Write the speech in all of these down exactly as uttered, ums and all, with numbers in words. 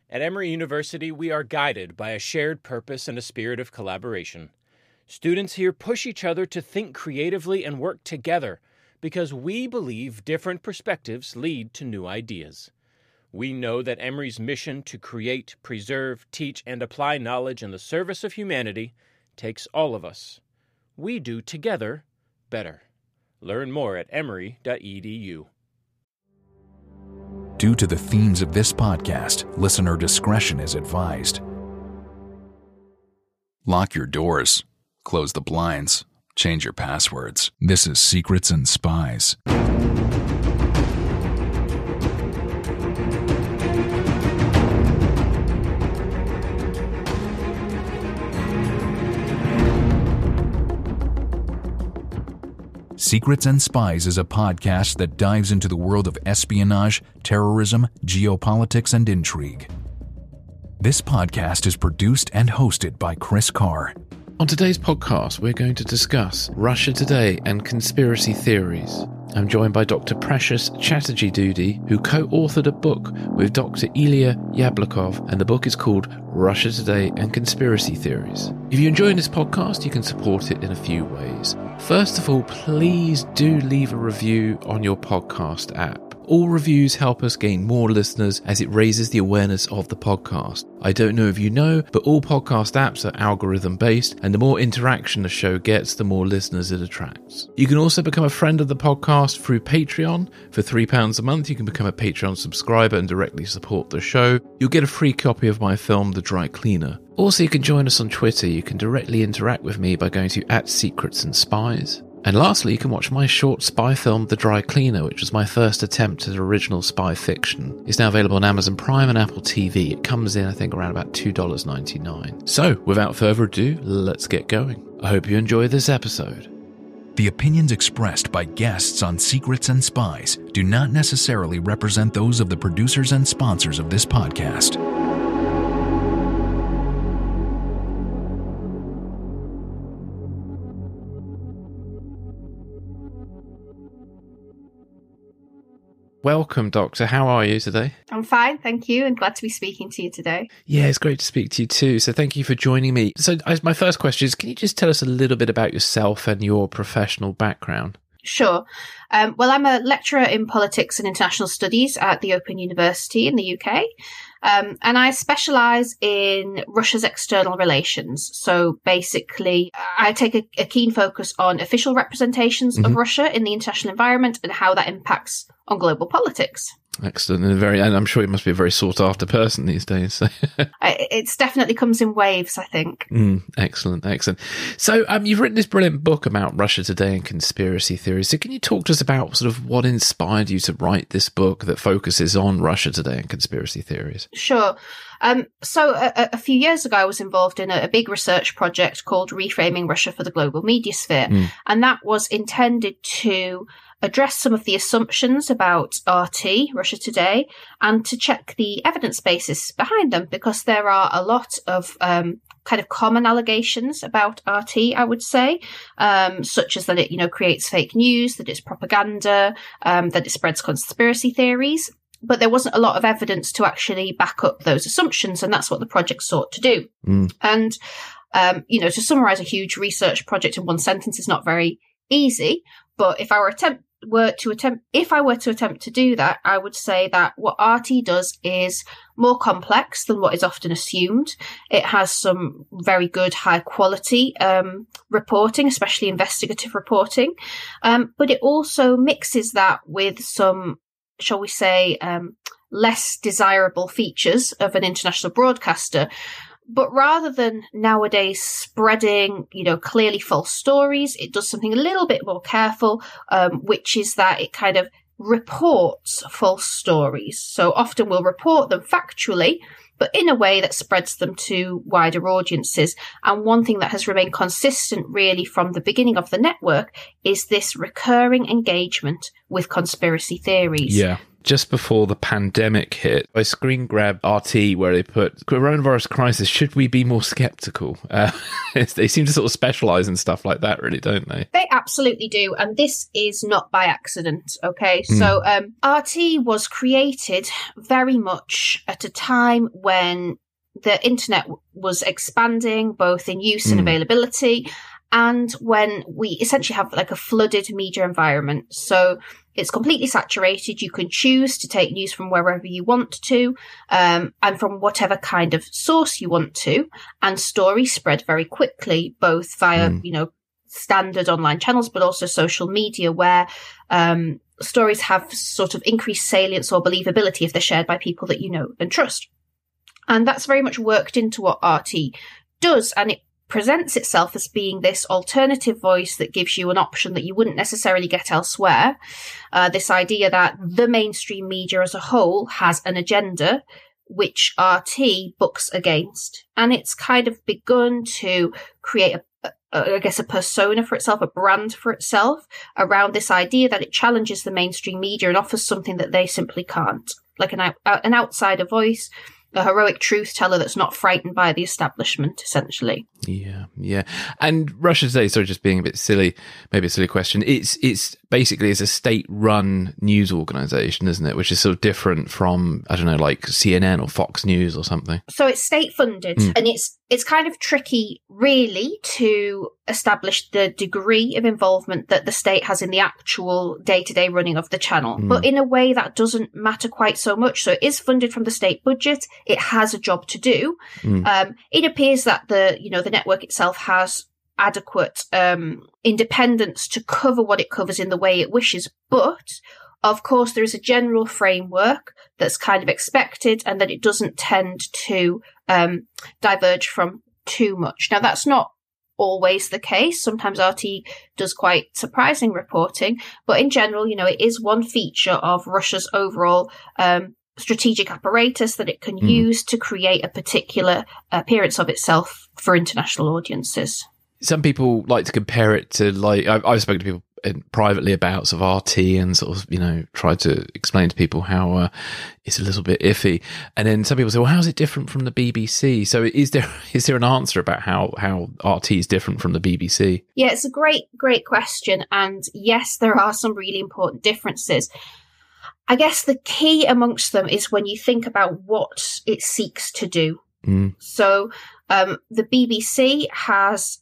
At Emory University, we are guided by a shared purpose and a spirit of collaboration. Students here push each other to think creatively and work together because we believe different perspectives lead to new ideas. We know that Emory's mission to create, preserve, teach, and apply knowledge in the service of humanity takes all of us. We do together better. Learn more at emory dot e d u. Due to the themes of this podcast, listener discretion is advised. Lock your doors, close the blinds, change your passwords. This is Secrets and Spies. Secrets and Spies is a podcast that dives into the world of espionage, terrorism, geopolitics, and intrigue. This podcast is produced and hosted by Chris Carr. On today's podcast, we're going to discuss Russia Today and conspiracy theories. I'm joined by Doctor Precious Chatterjee-Doody, who co-authored a book with Doctor Ilya Yablokov, and the book is called Russia Today and Conspiracy Theories. If you're enjoying this podcast, you can support it in a few ways. First of all, please do leave a review on your podcast app. All reviews help us gain more listeners as it raises the awareness of the podcast. I don't know if you know, but all podcast apps are algorithm-based, and the more interaction a show gets, the more listeners it attracts. You can also become a friend of the podcast through Patreon. For three pounds a month, you can become a Patreon subscriber and directly support the show. You'll get a free copy of my film, The Dry Cleaner. Also, you can join us on Twitter. You can directly interact with me by going to at Secrets and Spies. And lastly, you can watch my short spy film, The Dry Cleaner, which was my first attempt at original spy fiction. It's now available on Amazon Prime and Apple T V. It comes in, I think, around about two dollars and ninety-nine cents. So, without further ado, let's get going. I hope you enjoy this episode. The opinions expressed by guests on Secrets and Spies do not necessarily represent those of the producers and sponsors of this podcast. Welcome, Doctor. How are you today? I'm fine, thank you, and glad to be speaking to you today. Yeah, it's great to speak to you too. So thank you for joining me. So I, my first question is, can you just tell us a little bit about yourself and your professional background? Sure. Um, well, I'm a lecturer in politics and international studies at the Open University in the U K. Um, and I specialise in Russia's external relations. So basically, I take a, a keen focus on official representations mm-hmm. of Russia in the international environment and how that impacts on global politics. Excellent. And, very, and I'm sure you must be a very sought-after person these days. So. It's definitely comes in waves, I think. Mm, excellent, excellent. So um, you've written this brilliant book about Russia Today and conspiracy theories. So can you talk to us about sort of what inspired you to write this book that focuses on Russia Today and conspiracy theories? Sure. Um, so a, a few years ago, I was involved in a, a big research project called Reframing Russia for the Global Media Sphere. Mm. And that was intended to address some of the assumptions about R T, Russia Today, and to check the evidence basis behind them, because there are a lot of um, kind of common allegations about R T, I would say, um, such as that it, you know, creates fake news, that it's propaganda, um, that it spreads conspiracy theories. But there wasn't a lot of evidence to actually back up those assumptions, and that's what the project sought to do. Mm. And, um, you know, to summarize a huge research project in one sentence is not very easy, but if I were attempt were to attempt, if I were to attempt to do that, I would say that what R T does is more complex than what is often assumed. It has some very good, high quality um, reporting, especially investigative reporting, um, but it also mixes that with some, shall we say, um, less desirable features of an international broadcaster. But rather than nowadays spreading, you know, clearly false stories, it does something a little bit more careful, um, which is that it kind of reports false stories. So often we'll report them factually, but in a way that spreads them to wider audiences. And one thing that has remained consistent really from the beginning of the network is this recurring engagement with conspiracy theories. Yeah. Just before the pandemic hit, I screen grabbed R T where they put coronavirus crisis. Should we be more skeptical? Uh, they seem to sort of specialize in stuff like that, really, don't they? They absolutely do. And this is not by accident. OK, mm. so um, R T was created very much at a time when the internet w- was expanding, both in use mm. and availability, and when we essentially have like a flooded media environment. So it's completely saturated. You can choose to take news from wherever you want to, um, and from whatever kind of source you want to. And stories spread very quickly, both via, mm. you know, standard online channels, but also social media, where um, stories have sort of increased salience or believability if they're shared by people that you know and trust. And that's very much worked into what R T does. And it presents itself as being this alternative voice that gives you an option that you wouldn't necessarily get elsewhere. Uh, this idea that the mainstream media as a whole has an agenda, which R T bucks against. And it's kind of begun to create a Uh, I guess a persona for itself, a brand for itself around this idea that it challenges the mainstream media and offers something that they simply can't, like an out, an outsider voice, a heroic truth teller that's not frightened by the establishment, essentially. Yeah, yeah. And Russia Today, sorry, just being a bit silly, maybe a silly question. It's it's basically it's a state-run news organisation, isn't it? Which is sort of different from, I don't know, like C N N or Fox News or something. So it's state-funded, mm. and it's it's kind of tricky, really, to establish the degree of involvement that the state has in the actual day-to-day running of the channel. Mm. But in a way that doesn't matter quite so much. So it is funded from the state budget. It has a job to do. Mm. Um, it appears that the, you know, the network itself has adequate um, independence to cover what it covers in the way it wishes. But, of course, there is a general framework that's kind of expected and that it doesn't tend to um, diverge from too much. Now, that's not always the case. Sometimes R T does quite surprising reporting, but in general, you know, it is one feature of Russia's overall um, strategic apparatus that it can mm. use to create a particular appearance of itself for international audiences. Some people like to compare it to, like, I've, I've spoken to people privately about sort of R T and sort of, you know, tried to explain to people how uh, it's a little bit iffy. And then some people say, well, how's it different from the B B C? So is there is there an answer about how, how R T is different from the B B C? Yeah, it's a great, great question. And yes, there are some really important differences. I guess the key amongst them is when you think about what it seeks to do. Mm. So um, the B B C has...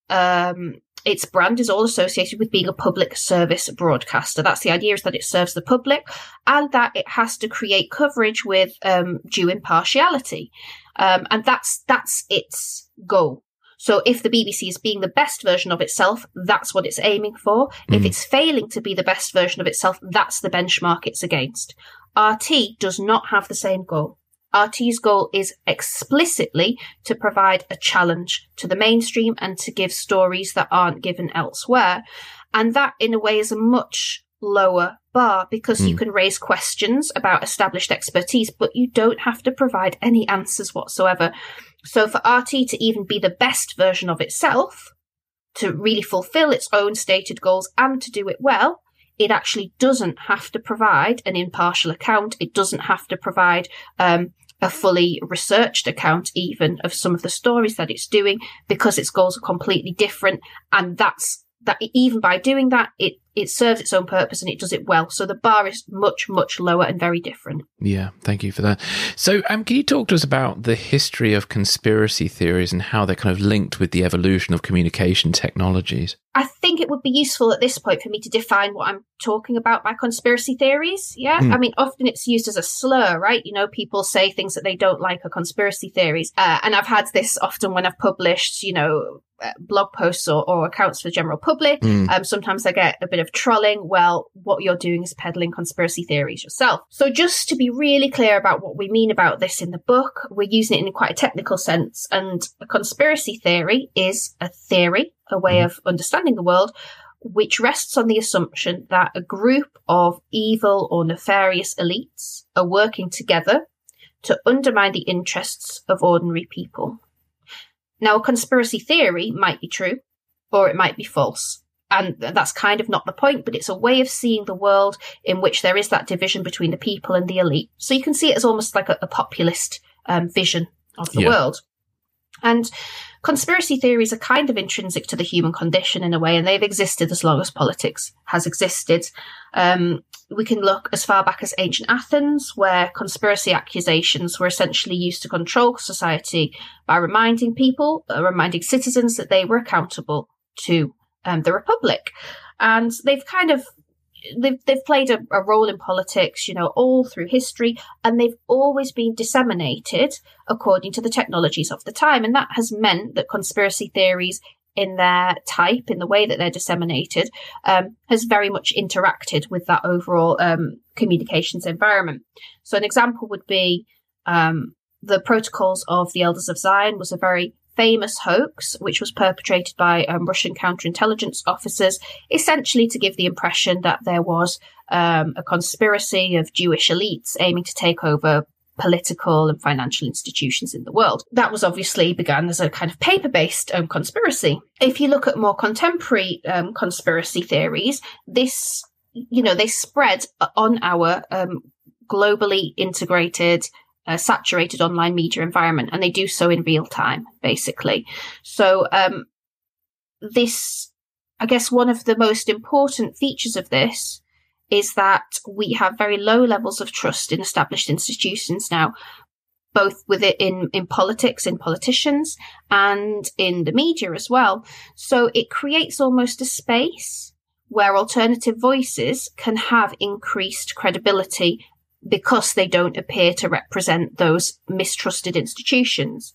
Um, its brand is all associated with being a public service broadcaster. That's the idea, is that it serves the public and that it has to create coverage with um, due impartiality. Um, and that's that's its goal. So if the B B C is being the best version of itself, that's what it's aiming for. Mm. If it's failing to be the best version of itself, that's the benchmark it's against. R T does not have the same goal. R T's goal is explicitly to provide a challenge to the mainstream and to give stories that aren't given elsewhere. And that, in a way, is a much lower bar, because mm. you can raise questions about established expertise, but you don't have to provide any answers whatsoever. So for R T to even be the best version of itself, to really fulfill its own stated goals and to do it well, it actually doesn't have to provide an impartial account. It doesn't have to provide um, a fully researched account even of some of the stories that it's doing, because its goals are completely different. And that's that even by doing that, it, it serves its own purpose and it does it well. So the bar is much, much lower and very different. Yeah, thank you for that. So um, can you talk to us about the history of conspiracy theories and how they're kind of linked with the evolution of communication technologies? I think it would be useful at this point for me to define what I'm talking about by conspiracy theories. Yeah. Mm. I mean, often it's used as a slur, right? You know, people say things that they don't like are conspiracy theories. Uh, and I've had this often when I've published, you know, uh, blog posts or, or accounts for the general public. Mm. Um, sometimes I get a bit of trolling. Well, what you're doing is peddling conspiracy theories yourself. So just to be really clear about what we mean about this in the book, we're using it in quite a technical sense. And a conspiracy theory is a theory, a way of understanding the world, which rests on the assumption that a group of evil or nefarious elites are working together to undermine the interests of ordinary people. Now, a conspiracy theory might be true, or it might be false. And that's kind of not the point, but it's a way of seeing the world in which there is that division between the people and the elite. So you can see it as almost like a, a populist um, vision of the yeah. world. And conspiracy theories are kind of intrinsic to the human condition in a way, and they've existed as long as politics has existed. Um, we can look as far back as ancient Athens, where conspiracy accusations were essentially used to control society by reminding people, uh, reminding citizens that they were accountable to um, the Republic. And they've kind of, they've, they've played a, a role in politics, you know, all through history, and they've always been disseminated according to the technologies of the time. And that has meant that conspiracy theories in their type, in the way that they're disseminated, um, has very much interacted with that overall um, communications environment. So an example would be um, the Protocols of the Elders of Zion was a very famous hoax, which was perpetrated by um, Russian counterintelligence officers, essentially to give the impression that there was um, a conspiracy of Jewish elites aiming to take over political and financial institutions in the world. That was obviously began as a kind of paper-based um, conspiracy. If you look at more contemporary um, conspiracy theories, this, you know, they spread on our um, globally integrated, uh, saturated online media environment, and they do so in real time, basically. So um, this, I guess, one of the most important features of this is that we have very low levels of trust in established institutions now, both with it in, in politics, in politicians, and in the media as well. So it creates almost a space where alternative voices can have increased credibility because they don't appear to represent those mistrusted institutions.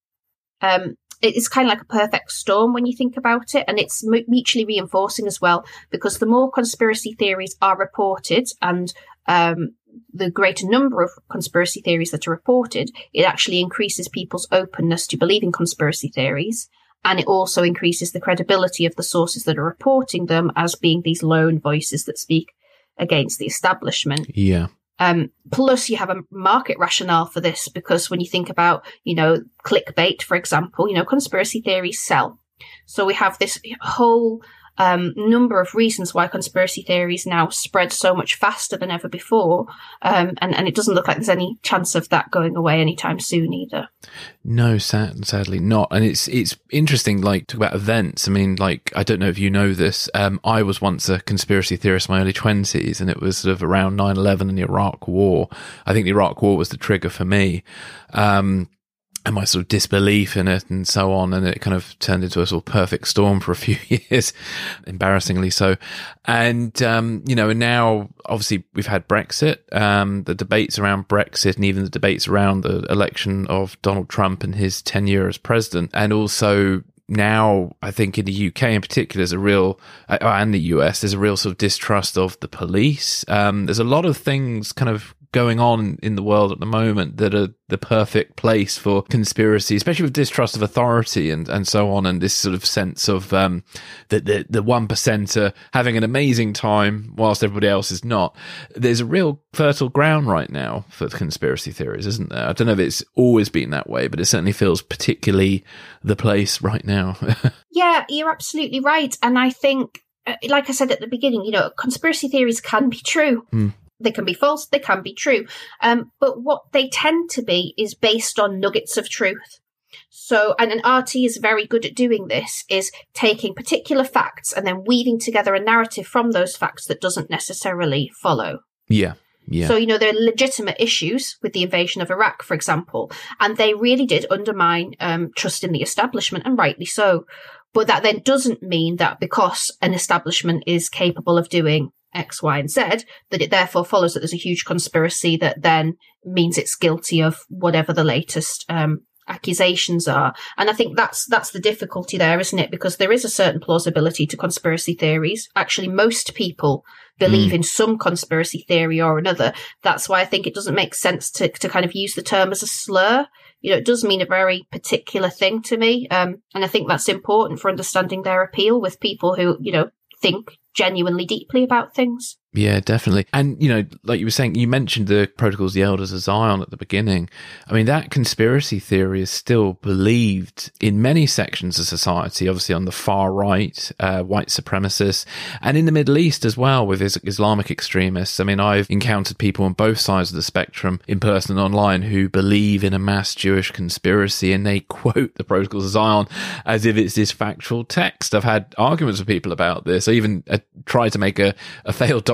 Um, It's kind of like a perfect storm when you think about it, and it's mutually reinforcing as well, because the more conspiracy theories are reported and um, the greater number of conspiracy theories that are reported, it actually increases people's openness to believing conspiracy theories, and it also increases the credibility of the sources that are reporting them as being these lone voices that speak against the establishment. Yeah. Um, plus, you have a market rationale for this, because when you think about, you know, clickbait, for example, you know, conspiracy theories sell. So we have this whole um, number of reasons why conspiracy theories now spread so much faster than ever before. Um, and, and it doesn't look like there's any chance of that going away anytime soon either. No, sad, sadly not. And it's it's interesting, like, talk about events. I mean, like, I don't know if you know this. Um, I was once a conspiracy theorist in my early twenties, and it was sort of around nine eleven and the Iraq War. I think the Iraq War was the trigger for me. Um, and my sort of disbelief in it and so on. And it kind of turned into a sort of perfect storm for a few years, embarrassingly so. And, um, you know, and now obviously we've had Brexit, um, the debates around Brexit, and even the debates around the election of Donald Trump and his tenure as president. And also now, I think in the U K in particular, there's a real, uh, and the U S, there's a real sort of distrust of the police. Um, there's a lot of things kind of going on in the world at the moment that are the perfect place for conspiracy, especially with distrust of authority and, and so on, and this sort of sense of um, that the, the one percent are having an amazing time whilst everybody else is not. There's a real fertile ground right now for conspiracy theories, isn't there? I don't know if it's always been that way, but it certainly feels particularly the place right now. Yeah, you're absolutely right. And I think, like I said at the beginning, you know, conspiracy theories can be true. Mm. They can be false, they can be true. Um, but what they tend to be is based on nuggets of truth. So, and an R T is very good at doing this, is taking particular facts and then weaving together a narrative from those facts that doesn't necessarily follow. Yeah. Yeah. So, you know, there are legitimate issues with the invasion of Iraq, for example, and they really did undermine um, trust in the establishment, and rightly so. But that then doesn't mean that because an establishment is capable of doing X, Y, and Z, that it therefore follows that there's a huge conspiracy that then means it's guilty of whatever the latest um, accusations are. And I think that's that's the difficulty there, isn't it? Because there is a certain plausibility to conspiracy theories. Actually, most people believe mm. in some conspiracy theory or another. That's why I think it doesn't make sense to, to kind of use the term as a slur. You know, it does mean a very particular thing to me. Um, and I think that's important for understanding their appeal with people who, you know, think genuinely deeply about things. Yeah, definitely. And, you know, like you were saying, you mentioned the Protocols of the Elders of Zion at the beginning. I mean, that conspiracy theory is still believed in many sections of society, obviously on the far right, uh, white supremacists, and in the Middle East as well with is- Islamic extremists. I mean, I've encountered people on both sides of the spectrum in person and online who believe in a mass Jewish conspiracy, and they quote the Protocols of Zion as if it's this factual text. I've had arguments with people about this. I even uh, tried to make a, a failed documentary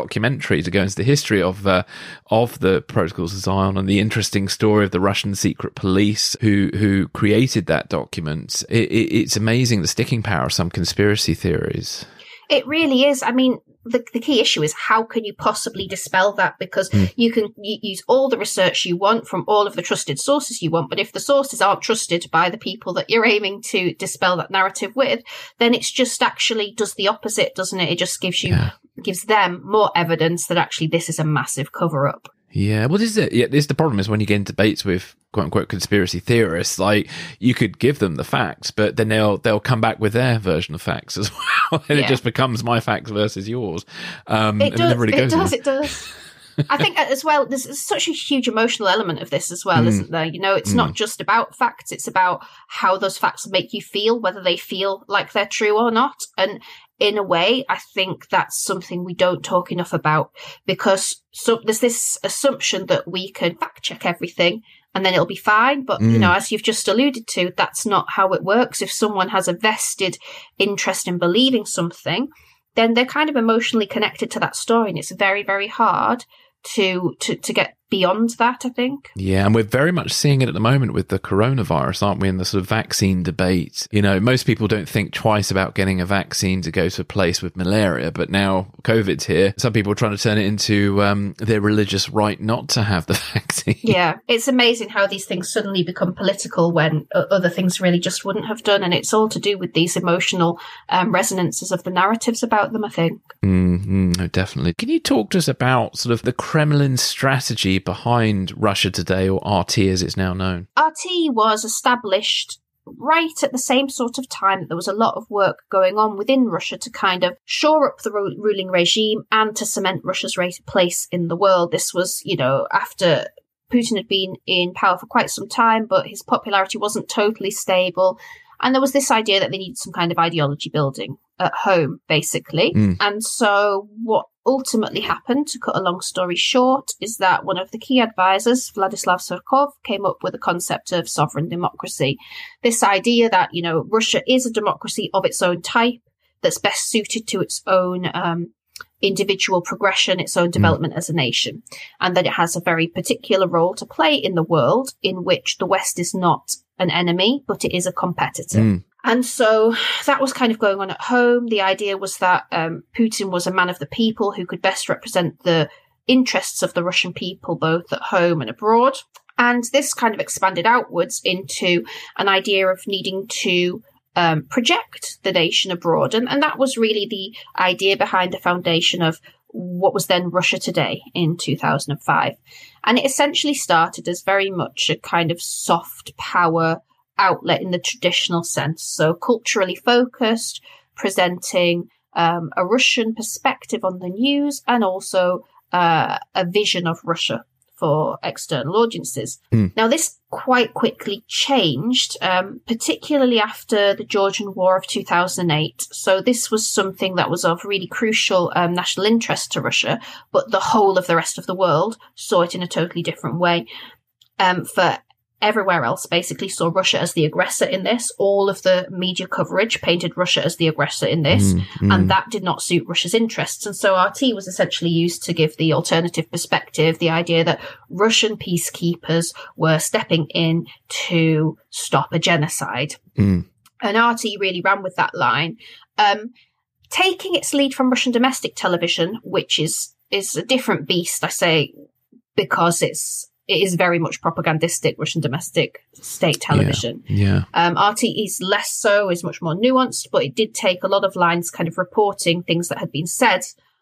documentary to go into the history of uh, of the Protocols of Zion and the interesting story of the Russian secret police who who created that document. It, it, it's amazing the sticking power of some conspiracy theories. It really is. I mean, the, the key issue is how can you possibly dispel that? Because mm. you can y- use all the research you want from all of the trusted sources you want, but if the sources aren't trusted by the people that you're aiming to dispel that narrative with, then it's just actually does the opposite, doesn't it? It just gives you yeah. gives them more evidence that actually this is a massive cover-up. Yeah, well, this is it. Yeah, this is the problem is when you get in debates with quote unquote conspiracy theorists, like you could give them the facts, but then they'll they'll come back with their version of facts as well, and yeah. it just becomes my facts versus yours. Um, it and does. it, never really it goes does. there. It does. I think as well, there's such a huge emotional element of this as well, mm. isn't there? You know, it's mm. not just about facts; it's about how those facts make you feel, whether they feel like they're true or not, and. In a way, I think that's something we don't talk enough about because so there's this assumption that we can fact check everything and then it'll be fine. But, mm. you know, as you've just alluded to, that's not how it works. If someone has a vested interest in believing something, then they're kind of emotionally connected to that story. And it's very, very hard to to to get beyond that, I think. Yeah, and we're very much seeing it at the moment with the coronavirus, aren't we, in the sort of vaccine debate. You know, most people don't think twice about getting a vaccine to go to a place with malaria, but now COVID's here. Some people are trying to turn it into um, their religious right not to have the vaccine. Yeah, it's amazing how these things suddenly become political when other things really just wouldn't have done, and it's all to do with these emotional um, resonances of the narratives about them, I think. Mm-hmm, no, definitely. Can you talk to us about sort of the Kremlin strategy behind Russia Today, or R T as it's now known? R T was established right at the same sort of time that there was a lot of work going on within Russia to kind of shore up the ru- ruling regime and to cement Russia's place in the world. This was, you know, after Putin had been in power for quite some time, but his popularity wasn't totally stable. And there was this idea that they needed some kind of ideology building at home, basically. Mm. And so what ultimately happened, to cut a long story short, is that one of the key advisors, Vladislav Surkov, came up with the concept of sovereign democracy. This idea that, you know, Russia is a democracy of its own type that's best suited to its own um, individual progression, its own development mm. as a nation, and that it has a very particular role to play in the world in which the West is not an enemy, but it is a competitor. Mm. And so that was kind of going on at home. The idea was that um, Putin was a man of the people who could best represent the interests of the Russian people, both at home and abroad. And this kind of expanded outwards into an idea of needing to um, project the nation abroad. And, and that was really the idea behind the foundation of what was then Russia Today in two thousand five. And it essentially started as very much a kind of soft power outlet in the traditional sense. So culturally focused, presenting um, a Russian perspective on the news and also uh, a vision of Russia for external audiences. Mm. Now, this quite quickly changed, um, particularly after the Georgian War of two thousand eight. So this was something that was of really crucial um, national interest to Russia, but the whole of the rest of the world saw it in a totally different way. Um, for everywhere else basically saw Russia as the aggressor in this. All of the media coverage painted Russia as the aggressor in this, mm, mm. and that did not suit Russia's interests. And so R T was essentially used to give the alternative perspective, the idea that Russian peacekeepers were stepping in to stop a genocide. Mm. And R T really ran with that line, um, taking its lead from Russian domestic television, which is is a different beast, I say, because it's It is very much propagandistic Russian domestic state television. Yeah. yeah. Um, R T is less so, is much more nuanced, but it did take a lot of lines kind of reporting things that had been said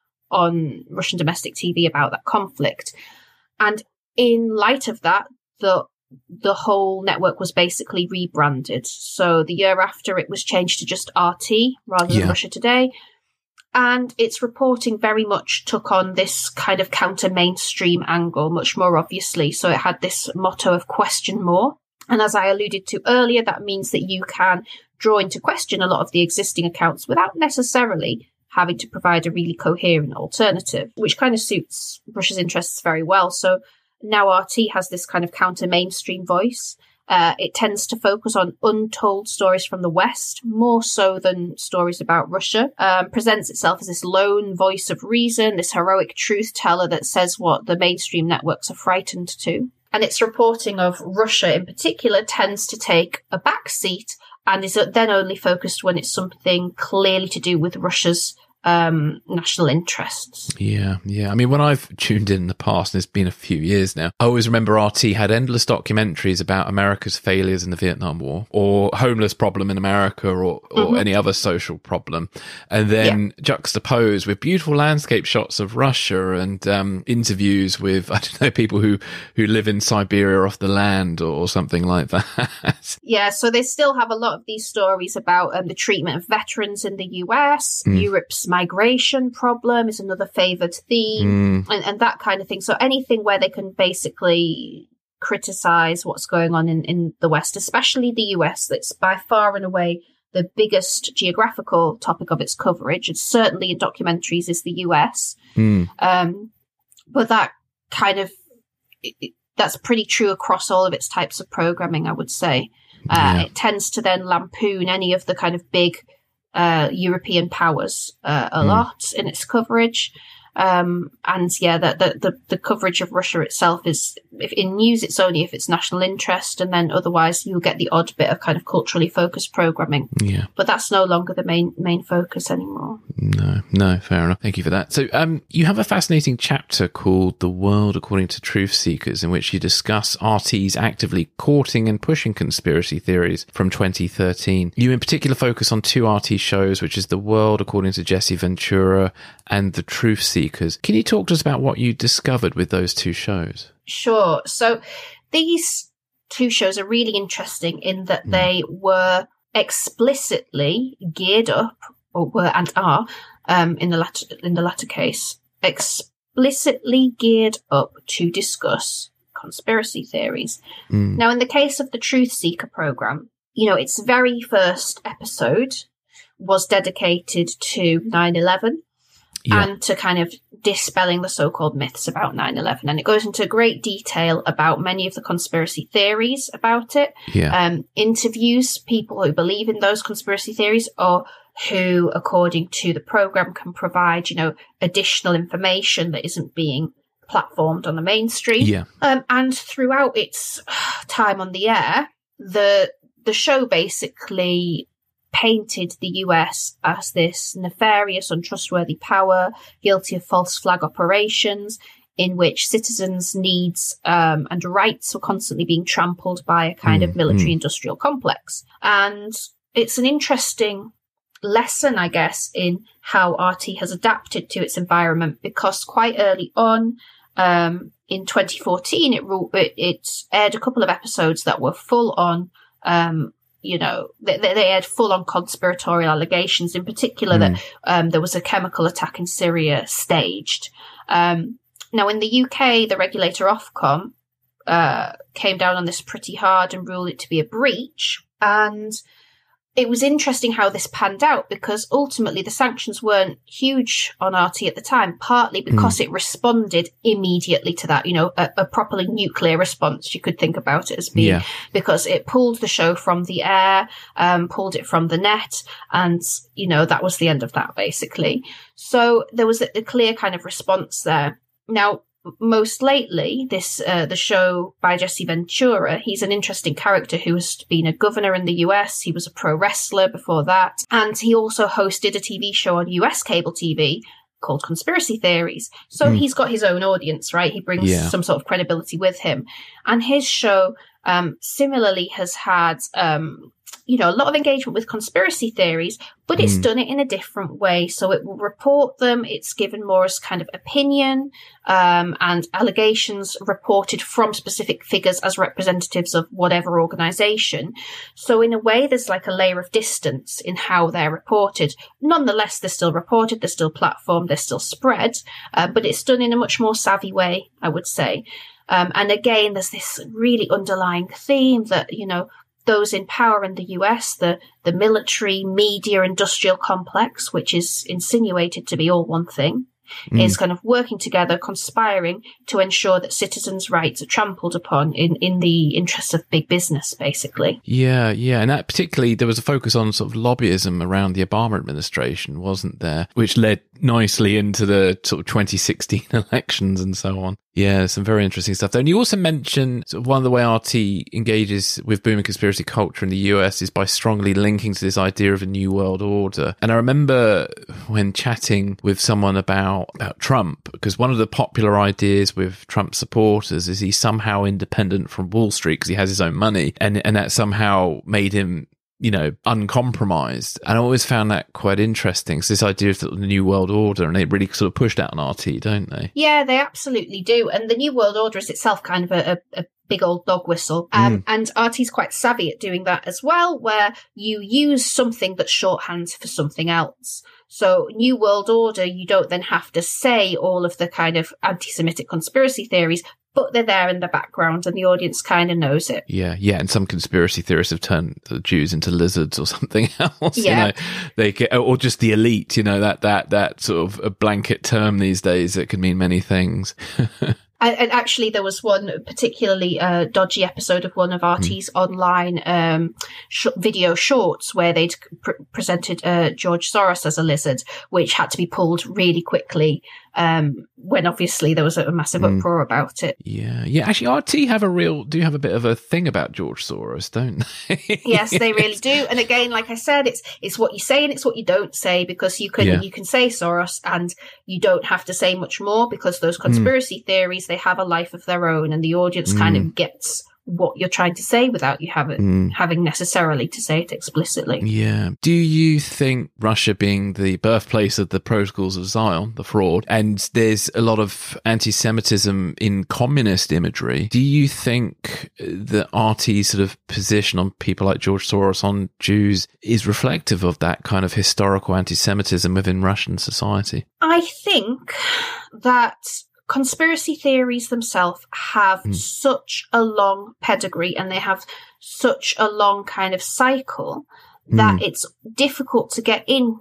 on Russian domestic T V about that conflict. And in light of that, the the whole network was basically rebranded. So the year after, it was changed to just R T rather than yeah. Russia Today. And its reporting very much took on this kind of counter-mainstream angle, much more obviously. So it had this motto of question more. And as I alluded to earlier, that means that you can draw into question a lot of the existing accounts without necessarily having to provide a really coherent alternative, which kind of suits Russia's interests very well. So now R T has this kind of counter-mainstream voice. Uh, it tends to focus on untold stories from the West, more so than stories about Russia. Um, presents itself as this lone voice of reason, this heroic truth teller that says what the mainstream networks are frightened to. And its reporting of Russia in particular tends to take a back seat and is then only focused when it's something clearly to do with Russia's Um, national interests. Yeah, yeah. I mean, when I've tuned in in the past, and it's been a few years now, I always remember R T had endless documentaries about America's failures in the Vietnam War, or homeless problem in America, or, or mm-hmm. any other social problem, and then yeah. juxtaposed with beautiful landscape shots of Russia and um, interviews with, I don't know, people who, who live in Siberia off the land or something like that. Yeah, so they still have a lot of these stories about um, the treatment of veterans in the U S, mm. Europe's migration problem is another favoured theme, mm. and, and that kind of thing. So anything where they can basically criticise what's going on in, in the West, especially the U S, that's by far and away the biggest geographical topic of its coverage, and certainly in documentaries is the U S. Mm. Um, but that kind of, it, that's pretty true across all of its types of programming, I would say. Uh, yeah. It tends to then lampoon any of the kind of big Uh, European powers uh, a mm. lot in its coverage. Um, and yeah, the, the, the, the coverage of Russia itself is, if in news, it's only if it's national interest, and then otherwise you'll get the odd bit of kind of culturally focused programming. Yeah. But that's no longer the main main focus anymore. No, no, fair enough. Thank you for that. So um, you have a fascinating chapter called The World According to Truth Seekers, in which you discuss R T's actively courting and pushing conspiracy theories from twenty thirteen. You in particular focus on two R T shows, which is The World According to Jesse Ventura and The Truth Seekers. Can you talk to us about what you discovered with those two shows? Sure. So these two shows are really interesting in that mm. they were explicitly geared up, or were and are, um, in the latter, in the latter case, explicitly geared up to discuss conspiracy theories. Mm. Now, in the case of the Truth Seeker program, you know, its very first episode was dedicated to nine eleven. Yeah. And to kind of dispelling the so-called myths about nine eleven. And it goes into great detail about many of the conspiracy theories about it. Yeah. Um, interviews people who believe in those conspiracy theories, or who, according to the program, can provide, you know, additional information that isn't being platformed on the mainstream. Yeah. Um, and throughout its time on the air, the the show basically painted the U S as this nefarious, untrustworthy power, guilty of false flag operations, in which citizens' needs um, and rights were constantly being trampled by a kind mm, of military-industrial mm. complex. And it's an interesting lesson, I guess, in how R T has adapted to its environment, because quite early on, um, in twenty fourteen, it, it, it aired a couple of episodes that were full-on um You know, they, they had full-on conspiratorial allegations, in particular mm. that um, there was a chemical attack in Syria staged. Um, now, in the U K, the regulator Ofcom uh, came down on this pretty hard and ruled it to be a breach. And it was interesting how this panned out, because ultimately the sanctions weren't huge on R T at the time, partly because mm. it responded immediately to that, you know, a, a properly nuclear response, you could think about it as being, yeah. because it pulled the show from the air, um, pulled it from the net, and, you know, that was the end of that, basically. So there was a, a clear kind of response there. Now, most lately, this uh, the show by Jesse Ventura, he's an interesting character who has been a governor in the U S. He was a pro wrestler before that. And he also hosted a T V show on U S cable T V called Conspiracy Theories. So mm. he's got his own audience, right? He brings yeah. some sort of credibility with him. And his show um, similarly has had... Um, you know, a lot of engagement with conspiracy theories, but it's mm. done it in a different way. So it will report them. It's given more as kind of opinion, um, and allegations reported from specific figures as representatives of whatever organization. So in a way, there's like a layer of distance in how they're reported. Nonetheless, they're still reported, they're still platformed, they're still spread, uh, but it's done in a much more savvy way, I would say. Um, and again, there's this really underlying theme that, you know, those in power in the U S, the, the military, media, industrial complex, which is insinuated to be all one thing, mm. is kind of working together, conspiring to ensure that citizens' rights are trampled upon in, in the interests of big business, basically. Yeah, yeah. And that particularly, there was a focus on sort of lobbyism around the Obama administration, wasn't there? Which led nicely into the sort of twenty sixteen elections and so on. Yeah, some very interesting stuff there. And you also mentioned sort of one of the way R T engages with boom and conspiracy culture in the U S is by strongly linking to this idea of a new world order. And I remember when chatting with someone about, about Trump, because one of the popular ideas with Trump supporters is he's somehow independent from Wall Street because he has his own money, and, and that somehow made him, you know, uncompromised. And I always found that quite interesting. So this idea of the New World Order, and they really sort of pushed out an R T, don't they? Yeah, they absolutely do. And the New World Order is itself kind of a, a, a big old dog whistle. Um, mm. And R T's quite savvy at doing that as well, where you use something that's shorthand for something else. So New World Order, you don't then have to say all of the kind of anti-Semitic conspiracy theories, but they're there in the background and the audience kind of knows it. Yeah, yeah. And some conspiracy theorists have turned the Jews into lizards or something else. Yeah. You know, they get, or just the elite, you know, that, that, that sort of a blanket term these days that can mean many things. And actually, there was one particularly uh, dodgy episode of one of R T's mm. online um, sh- video shorts where they'd pr- presented uh, George Soros as a lizard, which had to be pulled really quickly um, when obviously there was a massive mm. uproar about it. Yeah, yeah. Actually, R T have a real do have a bit of a thing about George Soros, don't they? Yes, they really do. And again, like I said, it's it's what you say and it's what you don't say, because you can yeah. you can say Soros and you don't have to say much more, because those conspiracy mm. theories, they have a life of their own, and the audience mm. kind of gets what you're trying to say without you have it, mm. having necessarily to say it explicitly. Yeah. Do you think Russia being the birthplace of the Protocols of Zion, the fraud, and there's a lot of anti-Semitism in communist imagery, do you think the R T's sort of position on people like George Soros, on Jews, is reflective of that kind of historical anti-Semitism within Russian society? I think that conspiracy theories themselves have mm. such a long pedigree and they have such a long kind of cycle that mm. it's difficult to get in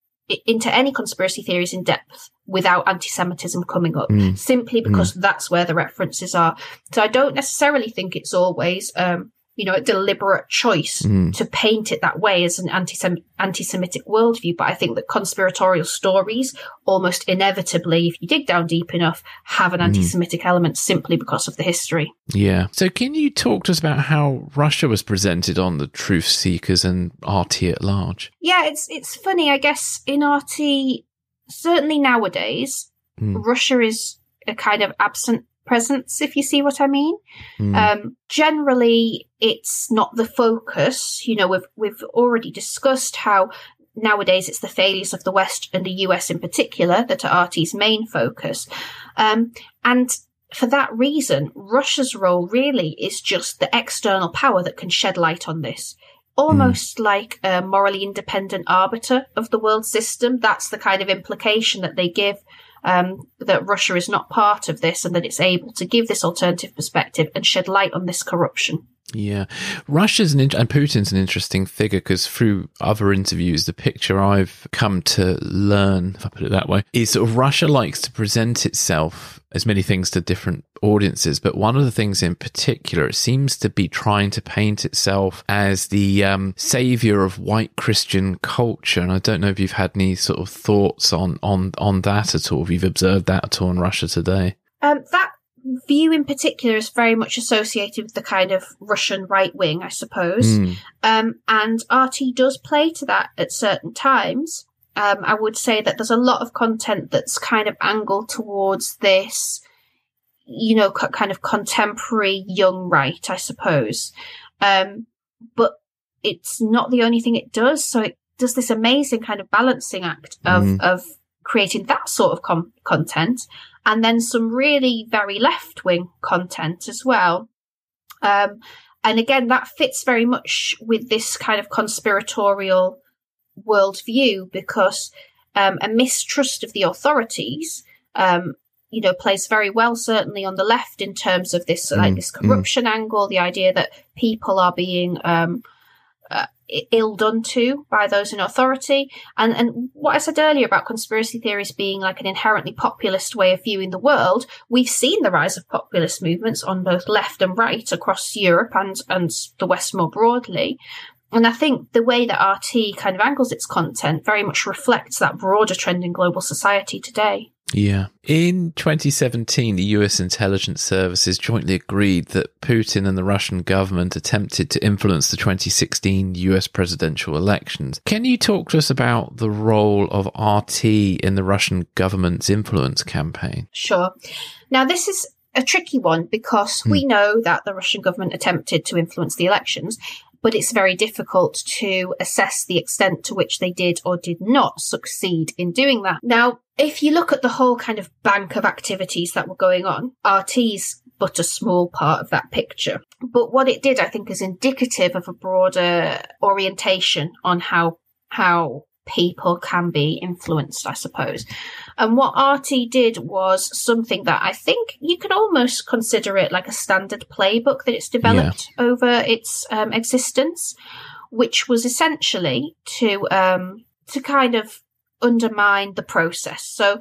into any conspiracy theories in depth without anti-Semitism coming up, mm. simply because mm. that's where the references are. So I don't necessarily think it's always um you know, a deliberate choice mm. to paint it that way as an anti-Sem- anti-Semitic worldview. But I think that conspiratorial stories almost inevitably, if you dig down deep enough, have an mm. anti-Semitic element simply because of the history. Yeah. So can you talk to us about how Russia was presented on the Truth Seekers and R T at large? Yeah, it's it's funny. I guess in R T, certainly nowadays, mm. Russia is a kind of absent presence, if you see what I mean. Mm. Um, generally, it's not the focus. You know, we've we've already discussed how nowadays it's the failures of the West and the U S in particular that are R T's main focus. Um, and for that reason, Russia's role really is just the external power that can shed light on this. Almost mm. like a morally independent arbiter of the world system. That's the kind of implication that they give, um, that Russia is not part of this and that it's able to give this alternative perspective and shed light on this corruption. Yeah. Russia's an in- and Putin's an interesting figure, because through other interviews, the picture I've come to learn, if I put it that way, is sort of Russia likes to present itself as many things to different audiences. But one of the things in particular, it seems to be trying to paint itself as the um, savior of white Christian culture. And I don't know if you've had any sort of thoughts on, on, on that at all, if you've observed that at all in Russia today. Um, that view in particular is very much associated with the kind of Russian right wing, I suppose. Mm. Um, and R T does play to that at certain times. Um, I would say that there's a lot of content that's kind of angled towards this, you know, c- kind of contemporary young right, I suppose. Um, but it's not the only thing it does. So it does this amazing kind of balancing act of, mm. of creating that sort of com- content. And then some really very left-wing content as well. Um, and again, that fits very much with this kind of conspiratorial worldview, because um, a mistrust of the authorities, um, you know, plays very well, certainly on the left, in terms of this, mm, like this corruption mm. angle, the idea that people are being um, uh, ill done to by those in authority. And, and what I said earlier about conspiracy theories being like an inherently populist way of viewing the world, we've seen the rise of populist movements on both left and right across Europe and, and the West more broadly. And I think the way that R T kind of angles its content very much reflects that broader trend in global society today. Yeah. In twenty seventeen, the U S intelligence services jointly agreed that Putin and the Russian government attempted to influence the twenty sixteen U S presidential elections. Can you talk to us about the role of R T in the Russian government's influence campaign? Sure. Now, this is a tricky one because hmm. we know that the Russian government attempted to influence the elections, but it's very difficult to assess the extent to which they did or did not succeed in doing that. Now, if you look at the whole kind of bank of activities that were going on, R T's but a small part of that picture. But what it did, I think, is indicative of a broader orientation on how how people can be influenced, I suppose. And what R T did was something that I think you could almost consider it like a standard playbook that it's developed yeah. over its um, existence, which was essentially to um, to kind of undermine the process. So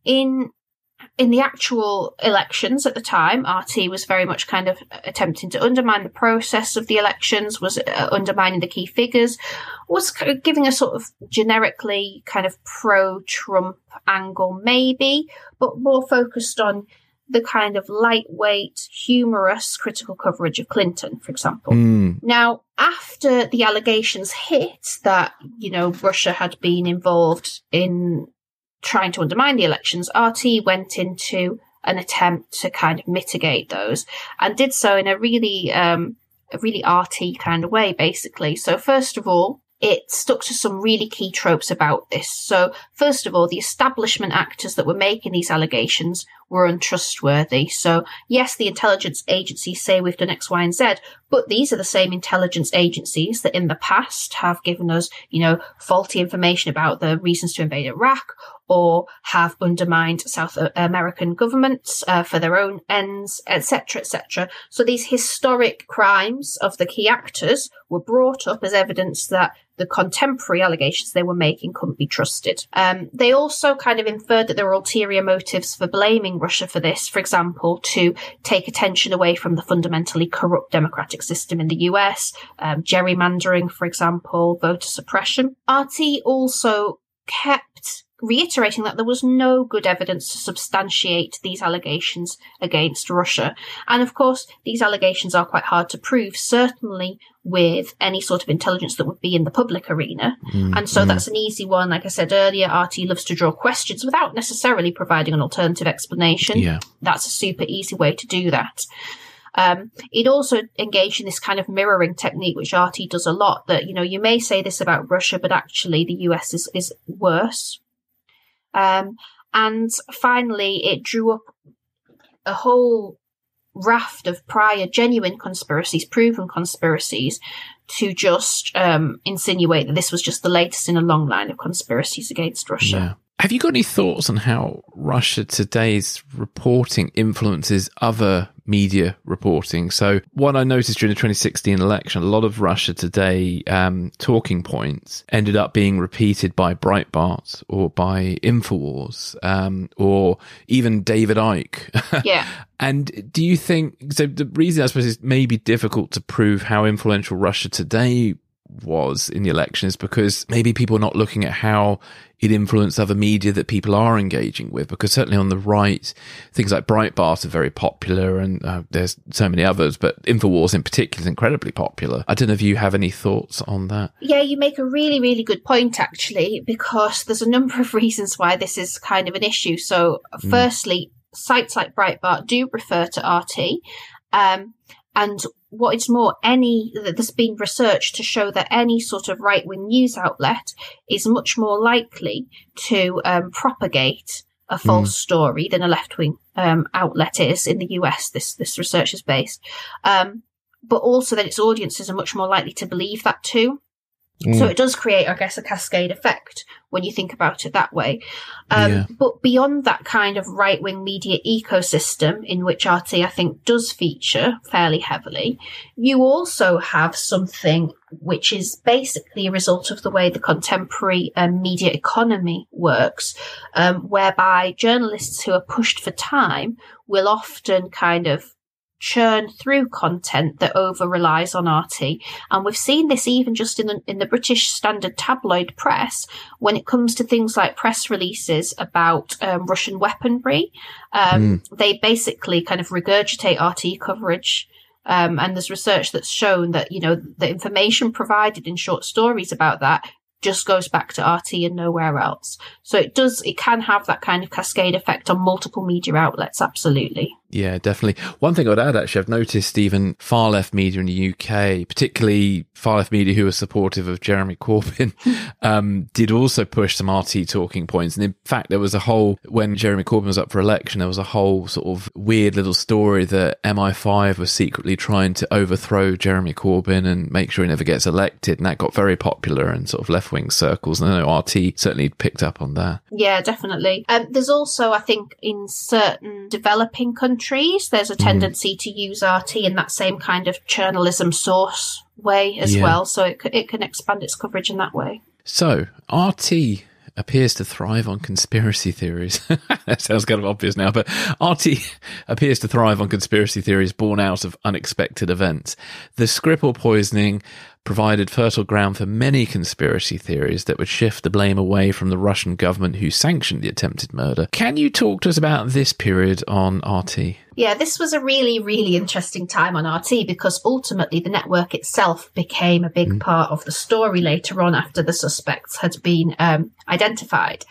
in in the actual elections at the time, R T was very much kind of attempting to undermine the process of the elections, was uh, undermining the key figures, was kind of giving a sort of generically kind of pro-Trump angle maybe, but more focused on the kind of lightweight, humorous critical coverage of Clinton, for example. Mm. Now, after the allegations hit that, you know, Russia had been involved in trying to undermine the elections, R T went into an attempt to kind of mitigate those and did so in a really, um, a really R T kind of way, basically. So first of all, it stuck to some really key tropes about this. So first of all, the establishment actors that were making these allegations were untrustworthy. So yes, the intelligence agencies say we've done X, Y, and Z, but these are the same intelligence agencies that in the past have given us, you know, faulty information about the reasons to invade Iraq, or have undermined South American governments uh, for their own ends, et cetera, et cetera. So these historic crimes of the key actors were brought up as evidence that the contemporary allegations they were making couldn't be trusted. Um, they also kind of inferred that there were ulterior motives for blaming Russia for this, for example, to take attention away from the fundamentally corrupt democratic system in the U S, um, gerrymandering, for example, voter suppression. R T also kept reiterating that there was no good evidence to substantiate these allegations against Russia. And of course, these allegations are quite hard to prove, certainly with any sort of intelligence that would be in the public arena. Mm, and so mm. that's an easy one. Like I said earlier, R T loves to draw questions without necessarily providing an alternative explanation. Yeah. That's a super easy way to do that. Um, it also engaged in this kind of mirroring technique, which R T does a lot, that, you know, you may say this about Russia, but actually the U S is, is worse. Um, and finally, it drew up a whole raft of prior genuine conspiracies, proven conspiracies, to just um, insinuate that this was just the latest in a long line of conspiracies against Russia. Yeah. Have you got any thoughts on how Russia today's reporting influences other media reporting? So what I noticed during the twenty sixteen election, a lot of Russia Today um, talking points ended up being repeated by Breitbart or by InfoWars um, or even David Icke. Yeah. And do you think, so the reason I suppose is maybe difficult to prove how influential Russia Today was in the election is because maybe people are not looking at how it influenced other media that people are engaging with, because certainly on the right, things like Breitbart are very popular, and uh, there's so many others, but InfoWars in particular is incredibly popular. I don't know if you have any thoughts on that. Yeah, you make a really, really good point, actually, because there's a number of reasons why this is kind of an issue. So mm. firstly, sites like Breitbart do refer to R T, um, and what is more, any there's been research to show that any sort of right-wing news outlet is much more likely to um, propagate a false mm. story than a left-wing um, outlet is in the U S. This this research is based, um, but also that its audiences are much more likely to believe that too. Mm. So it does create, I guess, a cascade effect when you think about it that way. Um, yeah. But beyond that kind of right-wing media ecosystem in which R T, I think, does feature fairly heavily, you also have something which is basically a result of the way the contemporary um, media economy works, um, whereby journalists who are pushed for time will often kind of churn through content that over relies on R T. And we've seen this even just in the, in the British standard tabloid press when it comes to things like press releases about um, Russian weaponry. Um, mm. They basically kind of regurgitate R T coverage. Um, and there's research that's shown that, you know, the information provided in short stories about that just goes back to R T and nowhere else. So it does, it can have that kind of cascade effect on multiple media outlets, absolutely. Yeah, definitely. One thing I'd add, actually, I've noticed even far left media in the U K, particularly far left media who are supportive of Jeremy Corbyn, um, did also push some R T talking points. And in fact, there was a whole, when Jeremy Corbyn was up for election, there was a whole sort of weird little story that M I five was secretly trying to overthrow Jeremy Corbyn and make sure he never gets elected. And that got very popular in sort of left-wing circles. And I know R T certainly picked up on that. Yeah, definitely. Um, there's also, I think, in certain developing countries, there's a tendency mm. to use R T in that same kind of journalism source way as yeah. well. So it, it can expand its coverage in that way. So R T appears to thrive on conspiracy theories. That sounds kind of obvious now, but R T appears to thrive on conspiracy theories born out of unexpected events. The Skripal poisoning provided fertile ground for many conspiracy theories that would shift the blame away from the Russian government who sanctioned the attempted murder. Can you talk to us about this period on R T? Yeah, this was a really, really interesting time on R T because ultimately the network itself became a big mm. part of the story later on after the suspects had been um, identified.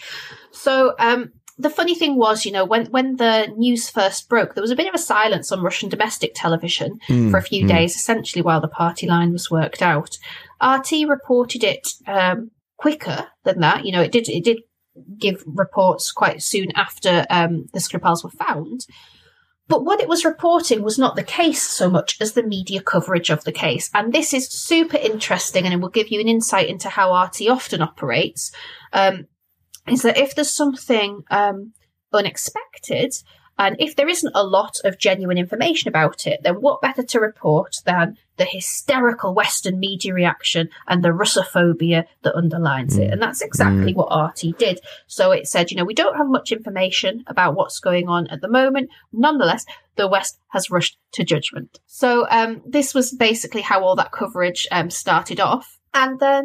So um, the funny thing was, you know, when, when the news first broke, there was a bit of a silence on Russian domestic television mm, for a few mm. days, essentially while the party line was worked out. R T reported it um, quicker than that. You know, it did it did give reports quite soon after um, the Skripals were found. But what it was reporting was not the case so much as the media coverage of the case. And this is super interesting, and it will give you an insight into how R T often operates. Um, is that if there's something um, unexpected, and if there isn't a lot of genuine information about it, then what better to report than the hysterical Western media reaction and the Russophobia that underlines mm. it? And that's exactly mm. what R T did. So it said, you know, we don't have much information about what's going on at the moment. Nonetheless, the West has rushed to judgment. So um, this was basically how all that coverage um, started off. And then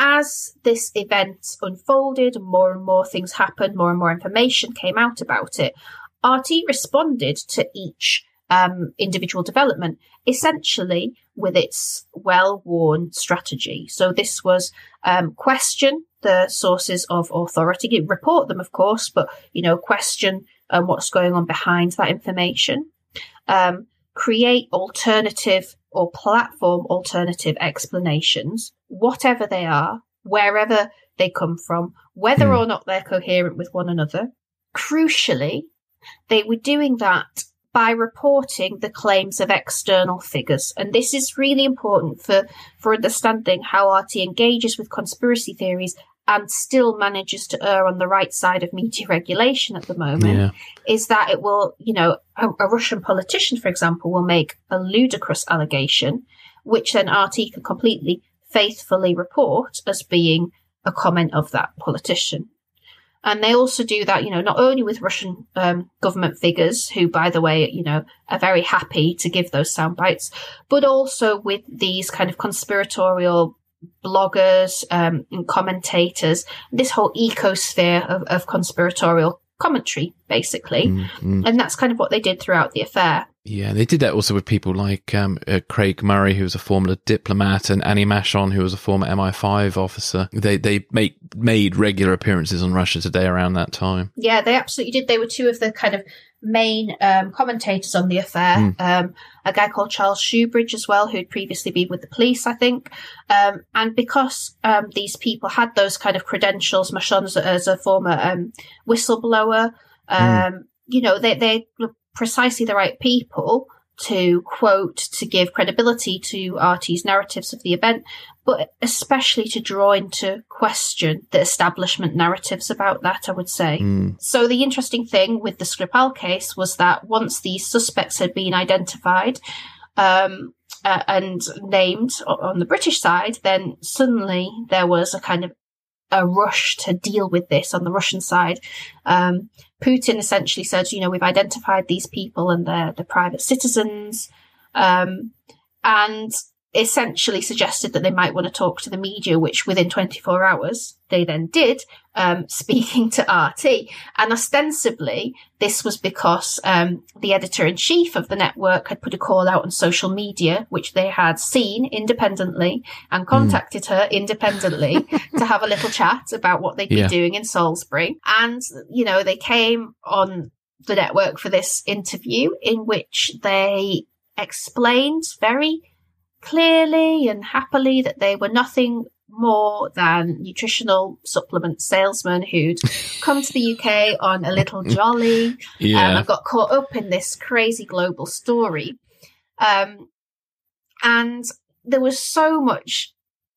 as this event unfolded, more and more things happened, more and more information came out about it, R T responded to each um, individual development, essentially with its well-worn strategy. So this was um, question the sources of authority, report them, of course, but, you know, question um, what's going on behind that information, um, create alternative or platform alternative explanations, whatever they are, wherever they come from, whether mm. or not they're coherent with one another. Crucially, they were doing that by reporting the claims of external figures. And this is really important for, for understanding how R T engages with conspiracy theories and still manages to err on the right side of media regulation at the moment, yeah. is that it will, you know, a, a Russian politician, for example, will make a ludicrous allegation, which then R T can completely faithfully report as being a comment of that politician. And they also do that, you know, not only with Russian um, government figures, who, by the way, you know, are very happy to give those sound bites, but also with these kind of conspiratorial bloggers um, and commentators, this whole ecosphere of, of conspiratorial commentary, basically. Mm-hmm. And that's kind of what they did throughout the affair. Yeah, they did that also with people like um, uh, Craig Murray, who was a former diplomat, and Annie Machon, who was a former M I five officer. They they make, made regular appearances on Russia Today around that time. Yeah, they absolutely did. They were two of the kind of main um, commentators on the affair. Mm. Um, a guy called Charles Shoebridge as well, who'd previously been with the police, I think. Um, and because um, these people had those kind of credentials, Machon as a, as a former um, whistleblower, um, mm. you know, they, they were precisely the right people to quote, to give credibility to R T's narratives of the event, but especially to draw into question the establishment narratives about that, I would say. Mm. So the interesting thing with the Skripal case was that once these suspects had been identified um, uh, and named on the British side, then suddenly there was a kind of a rush to deal with this on the Russian side. Um, Putin essentially said, you know, we've identified these people and they're, they're private citizens, um, and essentially suggested that they might want to talk to the media, which within twenty-four hours they then did, um, speaking to R T. And ostensibly, this was because um, the editor-in-chief of the network had put a call out on social media, which they had seen independently and contacted mm. her independently to have a little chat about what they'd yeah. be doing in Salisbury. And, you know, they came on the network for this interview in which they explained very clearly and happily that they were nothing more than nutritional supplement salesmen who'd come to the U K on a little jolly yeah. um, and got caught up in this crazy global story. Um, and there was so much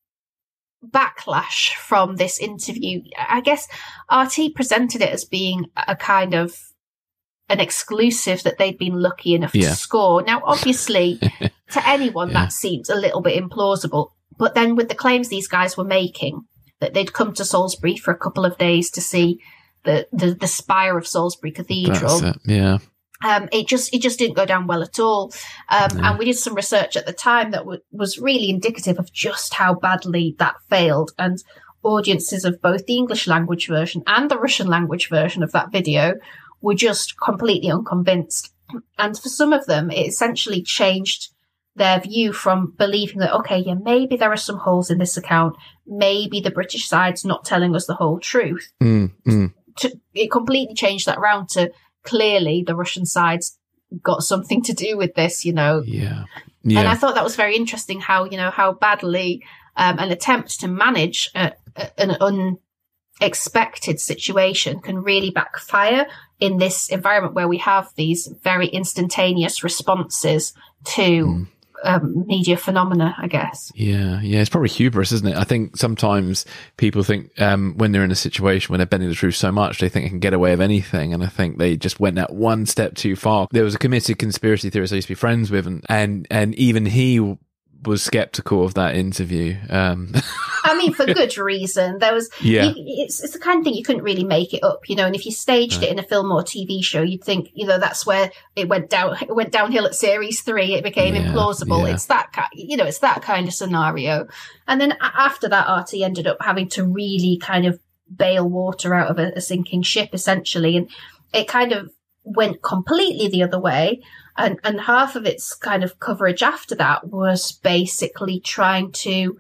backlash from this interview. I guess R T presented it as being a kind of an exclusive that they'd been lucky enough yeah. to score. Now, obviously, to anyone, yeah. that seems a little bit implausible. But then with the claims these guys were making, that they'd come to Salisbury for a couple of days to see the, the, the spire of Salisbury Cathedral. That's it. Yeah. Um, it just it just didn't go down well at all. Um, no. And we did some research at the time that w- was really indicative of just how badly that failed. And audiences of both the English language version and the Russian language version of that video were just completely unconvinced. And for some of them, it essentially changed their view from believing that, okay, yeah, maybe there are some holes in this account. Maybe the British side's not telling us the whole truth. Mm, mm. To, it completely changed that round to clearly the Russian side's got something to do with this, you know. Yeah. yeah. And I thought that was very interesting how, you know, how badly um, an attempt to manage a, a, an unexpected situation can really backfire in this environment where we have these very instantaneous responses to mm. um, media phenomena, I guess. Yeah, yeah, it's probably hubris, isn't it? I think sometimes people think um, when they're in a situation when they're bending the truth so much, they think they can get away with anything. And I think they just went that one step too far. There was a committed conspiracy theorist I used to be friends with, and and, and even he was skeptical of that interview. Um. I mean, for good reason. There was, yeah. you, it's, it's the kind of thing you couldn't really make it up, you know. And if you staged right. it in a film or T V show, you'd think, you know, that's where it went down. It went downhill at series three. It became yeah, implausible. yeah. It's that, you know, it's that kind of scenario. And then after that, R T ended up having to really kind of bail water out of a, a sinking ship, essentially, and it kind of went completely the other way. And, and half of its kind of coverage after that was basically trying to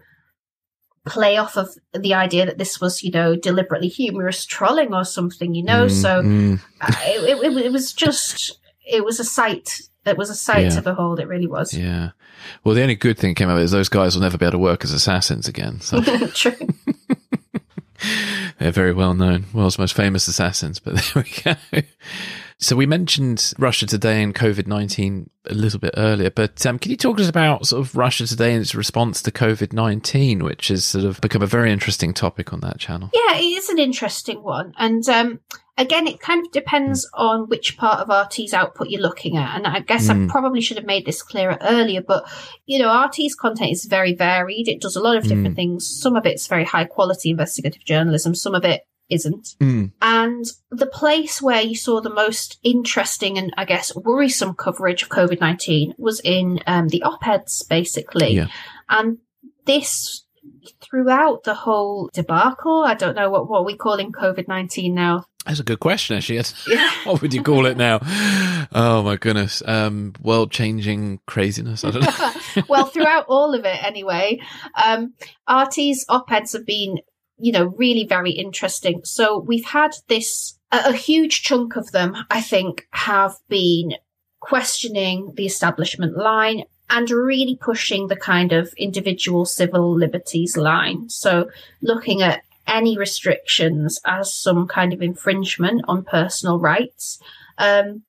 play off of the idea that this was, you know, deliberately humorous trolling or something, you know. Mm, so mm. Uh, it, it, it was just, it was a sight. It was a sight yeah. to behold. It really was. Yeah. Well, the only good thing came out of it is those guys will never be able to work as assassins again. So. True. They're very well known, world's most famous assassins, but there we go. So we mentioned Russia Today and COVID nineteen a little bit earlier, but um, can you talk to us about sort of Russia Today and its response to COVID nineteen, which has sort of become a very interesting topic on that channel? Yeah, it is an interesting one. And um, again, it kind of depends mm. on which part of R T's output you're looking at. And I guess mm. I probably should have made this clearer earlier, but, you know, R T's content is very varied. It does a lot of different mm. things. Some of it's very high quality investigative journalism. Some of it isn't. Mm. And the place where you saw the most interesting and, I guess, worrisome coverage of COVID nineteen was in um, the op-eds, basically. Yeah. And this, throughout the whole debacle, I don't know, what, what are we calling COVID nineteen now? That's a good question, actually. Yeah. What would you call it now? Oh, my goodness. Um, world-changing craziness. I don't know. Well, throughout all of it, anyway, um, R T's op-eds have been, you know, really very interesting. So we've had this, a, a huge chunk of them, I think, have been questioning the establishment line and really pushing the kind of individual civil liberties line. So looking at any restrictions as some kind of infringement on personal rights. Um,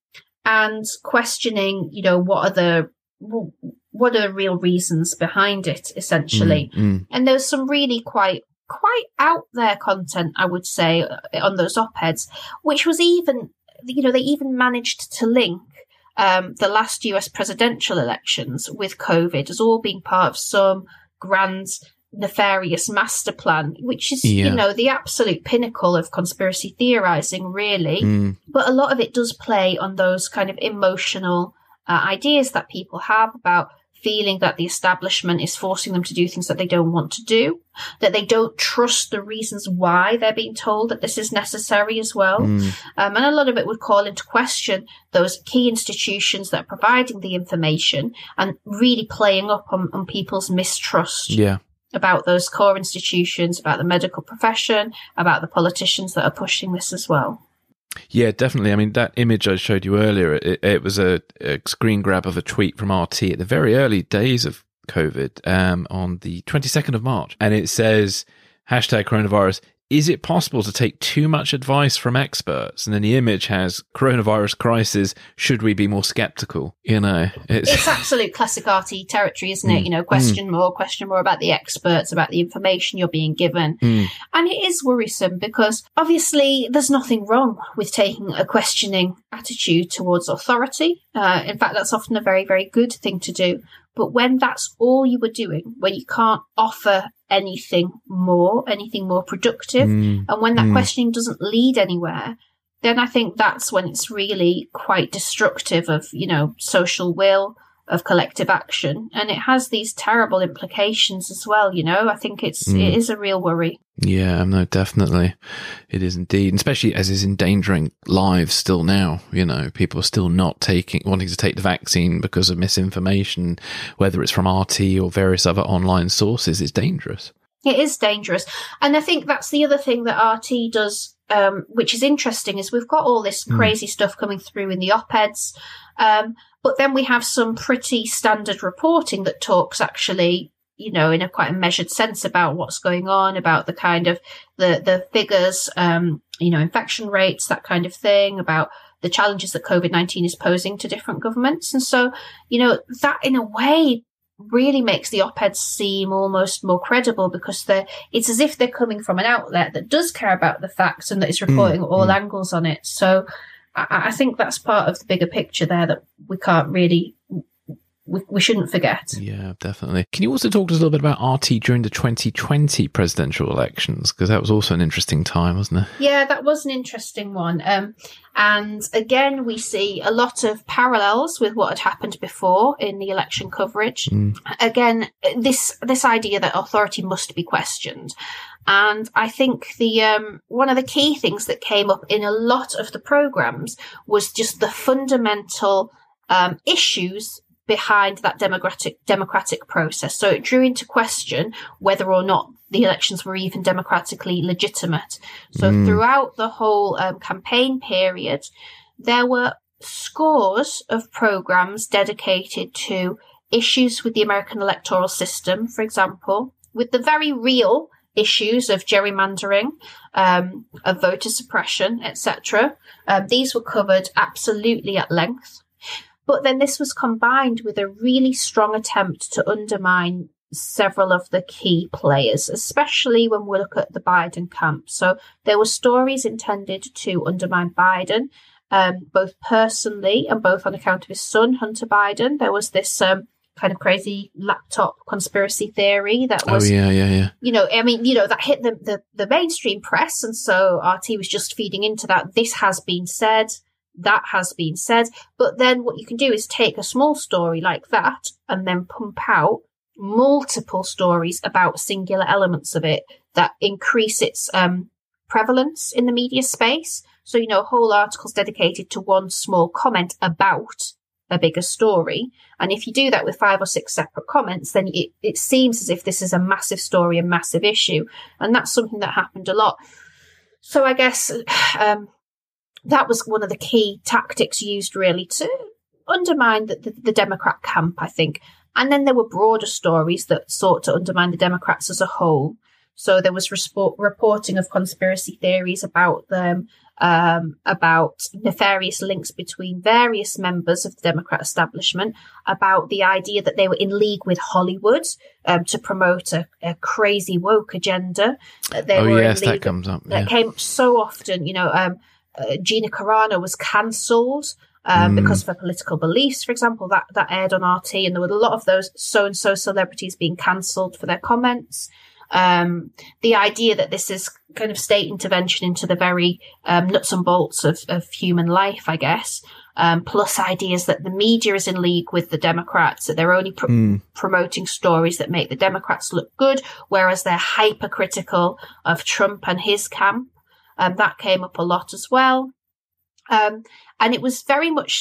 and questioning, you know, what are the what are the real reasons behind it, essentially. Mm, mm. And there's some really quite quite out there content, I would say, on those op-eds, which was even, you know, they even managed to link um, the last U S presidential elections with COVID as all being part of some grand nefarious master plan, which is, yeah. you know, the absolute pinnacle of conspiracy theorizing, really. Mm. But a lot of it does play on those kind of emotional uh, ideas that people have about feeling that the establishment is forcing them to do things that they don't want to do, that they don't trust the reasons why they're being told that this is necessary as well. Mm. Um, and a lot of it would call into question those key institutions that are providing the information and really playing up on, on people's mistrust. Yeah. About those core institutions, about the medical profession, about the politicians that are pushing this as well. Yeah, definitely. I mean, that image I showed you earlier, it, it was a, a screen grab of a tweet from R T at the very early days of COVID um, on the twenty-second of March. And it says, hashtag coronavirus, is it possible to take too much advice from experts? And then the image has coronavirus crisis. Should we be more skeptical? You know, it's, it's absolute classic R T territory, isn't it? Mm. You know, question mm. more, question more about the experts, about the information you're being given. Mm. And it is worrisome because obviously there's nothing wrong with taking a questioning attitude towards authority. Uh, in fact, that's often a very, very good thing to do. But when that's all you were doing, when you can't offer anything more, anything more productive, mm. and when that mm. questioning doesn't lead anywhere, then I think that's when it's really quite destructive of, you know, social will, of collective action. And it has these terrible implications as well, you know. I think it's mm. it is a real worry. Yeah, no, definitely. It is indeed, and especially as is endangering lives still now. You know, people are still not taking, wanting to take the vaccine because of misinformation, whether it's from R T or various other online sources. It's dangerous. It is dangerous. And I think that's the other thing that R T does, um, which is interesting, is we've got all this crazy mm. stuff coming through in the op-eds, um, but then we have some pretty standard reporting that talks actually, you know, in a quite a measured sense about what's going on, about the kind of the, the figures, um, you know, infection rates, that kind of thing, about the challenges that COVID nineteen is posing to different governments. And so, you know, that in a way really makes the op-eds seem almost more credible because they're, it's as if they're coming from an outlet that does care about the facts and that is reporting mm, all mm. angles on it. So I, I think that's part of the bigger picture there that we can't really, we, we shouldn't forget. Yeah, definitely. Can you also talk to us a little bit about R T during the twenty twenty presidential elections? Because that was also an interesting time, wasn't it? Yeah, that was an interesting one. Um, and again, we see a lot of parallels with what had happened before in the election coverage. Mm. Again, this this idea that authority must be questioned. And I think the um, one of the key things that came up in a lot of the programs was just the fundamental um, issues behind that democratic democratic process. So it drew into question whether or not the elections were even democratically legitimate. So mm. throughout the whole um, campaign period, there were scores of programs dedicated to issues with the American electoral system, for example, with the very real issues of gerrymandering, um, of voter suppression, et cetera. Um, these were covered absolutely at length. But then this was combined with a really strong attempt to undermine several of the key players, especially when we look at the Biden camp. So there were stories intended to undermine Biden, um, both personally and both on account of his son, Hunter Biden. There was this um, kind of crazy laptop conspiracy theory that was, oh, yeah, yeah, yeah. you know, I mean, you know, that hit the, the, the mainstream press. And so R T was just feeding into that. This has been said. That has been said. But then what you can do is take a small story like that and then pump out multiple stories about singular elements of it that increase its um, prevalence in the media space. So, you know, whole articles dedicated to one small comment about a bigger story. And if you do that with five or six separate comments, then it, it seems as if this is a massive story, a massive issue. And that's something that happened a lot. So I guess um, that was one of the key tactics used really to undermine the, the, the Democrat camp, I think. And then there were broader stories that sought to undermine the Democrats as a whole. So there was report, reporting of conspiracy theories about them, um, about nefarious links between various members of the Democrat establishment, about the idea that they were in league with Hollywood um, to promote a, a crazy woke agenda. That they oh, were yes, in league, that comes up. Yeah. That came so often, you know, um, uh, Gina Carano was cancelled. Um, mm. Because of her political beliefs, for example, that, that aired on R T, and there were a lot of those so-and-so celebrities being cancelled for their comments. Um, the idea that this is kind of state intervention into the very um, nuts and bolts of, of human life, I guess, um, plus ideas that the media is in league with the Democrats, that they're only pr- mm. promoting stories that make the Democrats look good, whereas they're hypercritical of Trump and his camp. Um, that came up a lot as well. Um, and it was very much,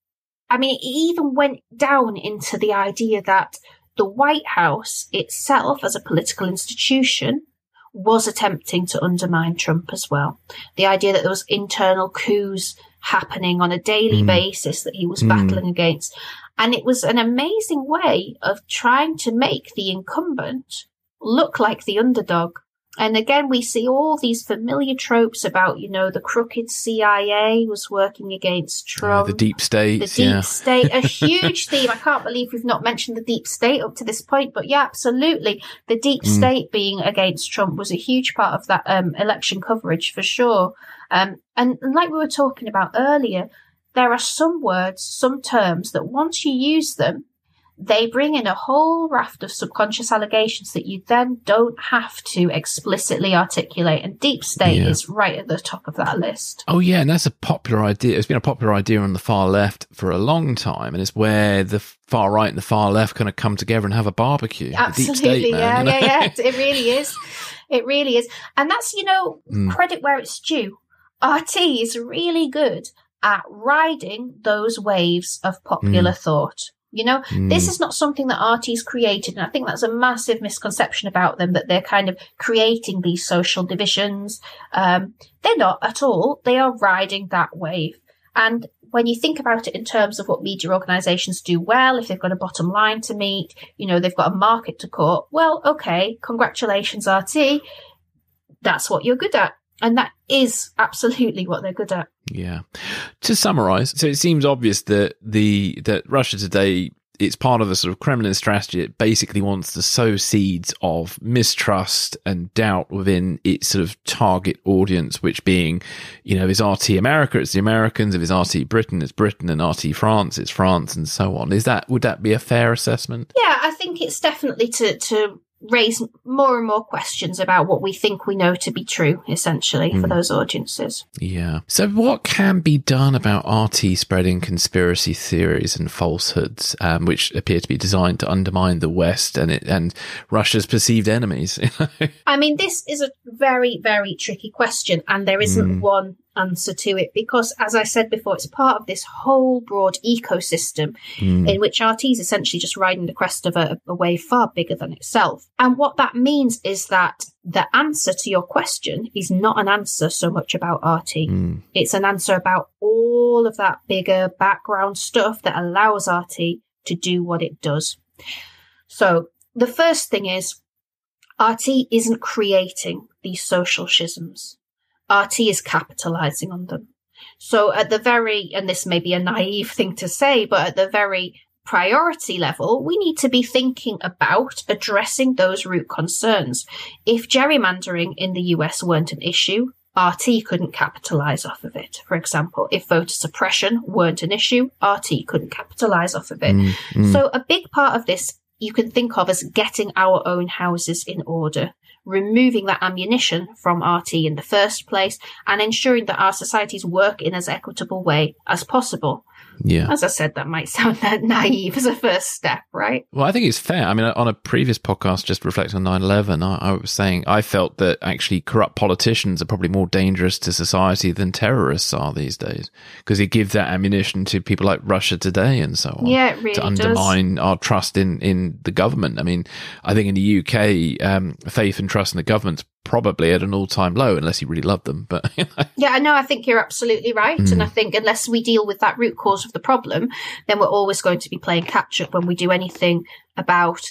I mean, it even went down into the idea that the White House itself as a political institution was attempting to undermine Trump as well. The idea that there was internal coups happening on a daily mm. basis that he was mm. battling against. And it was an amazing way of trying to make the incumbent look like the underdog. And again, we see all these familiar tropes about, you know, the crooked C I A was working against Trump. Uh, the deep state. The deep yeah. state, a huge theme. I can't believe we've not mentioned the deep state up to this point, but yeah, absolutely. The deep mm. state being against Trump was a huge part of that um, election coverage for sure. Um, and, and like we were talking about earlier, there are some words, some terms that once you use them, they bring in a whole raft of subconscious allegations that you then don't have to explicitly articulate. And deep state yeah. is right at the top of that list. Oh, yeah. And that's a popular idea. It's been a popular idea on the far left for a long time. And it's where the far right and the far left kind of come together and have a barbecue. Absolutely. Deep state, man, yeah, you know? yeah, yeah. It really is. It really is. And that's, you know, mm. credit where it's due. R T is really good at riding those waves of popular mm. thought. You know, mm. this is not something that R T's created. And I think that's a massive misconception about them, that they're kind of creating these social divisions. Um, they're not at all. They are riding that wave. And when you think about it in terms of what media organizations do well, if they've got a bottom line to meet, you know, they've got a market to cut. Well, okay, congratulations, R T. That's what you're good at. And that is absolutely what they're good at. Yeah. To summarize, so it seems obvious that the that Russia Today, it's part of a sort of Kremlin strategy. It basically wants to sow seeds of mistrust and doubt within its sort of target audience, which being, you know, is R T America, it's the Americans. If it's R T Britain, it's Britain, and R T France, it's France, and so on. Is that, would that be a fair assessment? Yeah, I think it's definitely to to raise more and more questions about what we think we know to be true, essentially, mm. for those audiences. Yeah. So what can be done about R T spreading conspiracy theories and falsehoods, um, which appear to be designed to undermine the West and it, and Russia's perceived enemies? I mean, this is a very, very tricky question, and there isn't mm. one answer to it, because, as I said before, it's part of this whole broad ecosystem mm. in which R T is essentially just riding the crest of a, a wave far bigger than itself. And what that means is that the answer to your question is not an answer so much about R T. Mm. It's an answer about all of that bigger background stuff that allows R T to do what it does. So the first thing is, R T isn't creating these social schisms. R T is capitalizing on them. So at the very, and this may be a naive thing to say, but at the very priority level, we need to be thinking about addressing those root concerns. If gerrymandering in the U S weren't an issue, R T couldn't capitalize off of it. For example, if voter suppression weren't an issue, R T couldn't capitalize off of it. Mm, mm. So a big part of this you can think of as getting our own houses in order, removing that ammunition from R T in the first place, and ensuring that our societies work in as equitable way as possible. Yeah. As I said, that might sound naive as a first step, right? Well, I think it's fair. I mean, on a previous podcast, just reflecting on nine eleven, I, I was saying I felt that actually corrupt politicians are probably more dangerous to society than terrorists are these days, because they give that ammunition to people like Russia Today and so on. Yeah, it really to undermine does. our trust in, in the government. I mean, I think in the U K, um, faith and trust in the government's probably at an all-time low, unless you really love them. But yeah, no, I think you're absolutely right. Mm. And I think unless we deal with that root cause of the problem, then we're always going to be playing catch-up when we do anything about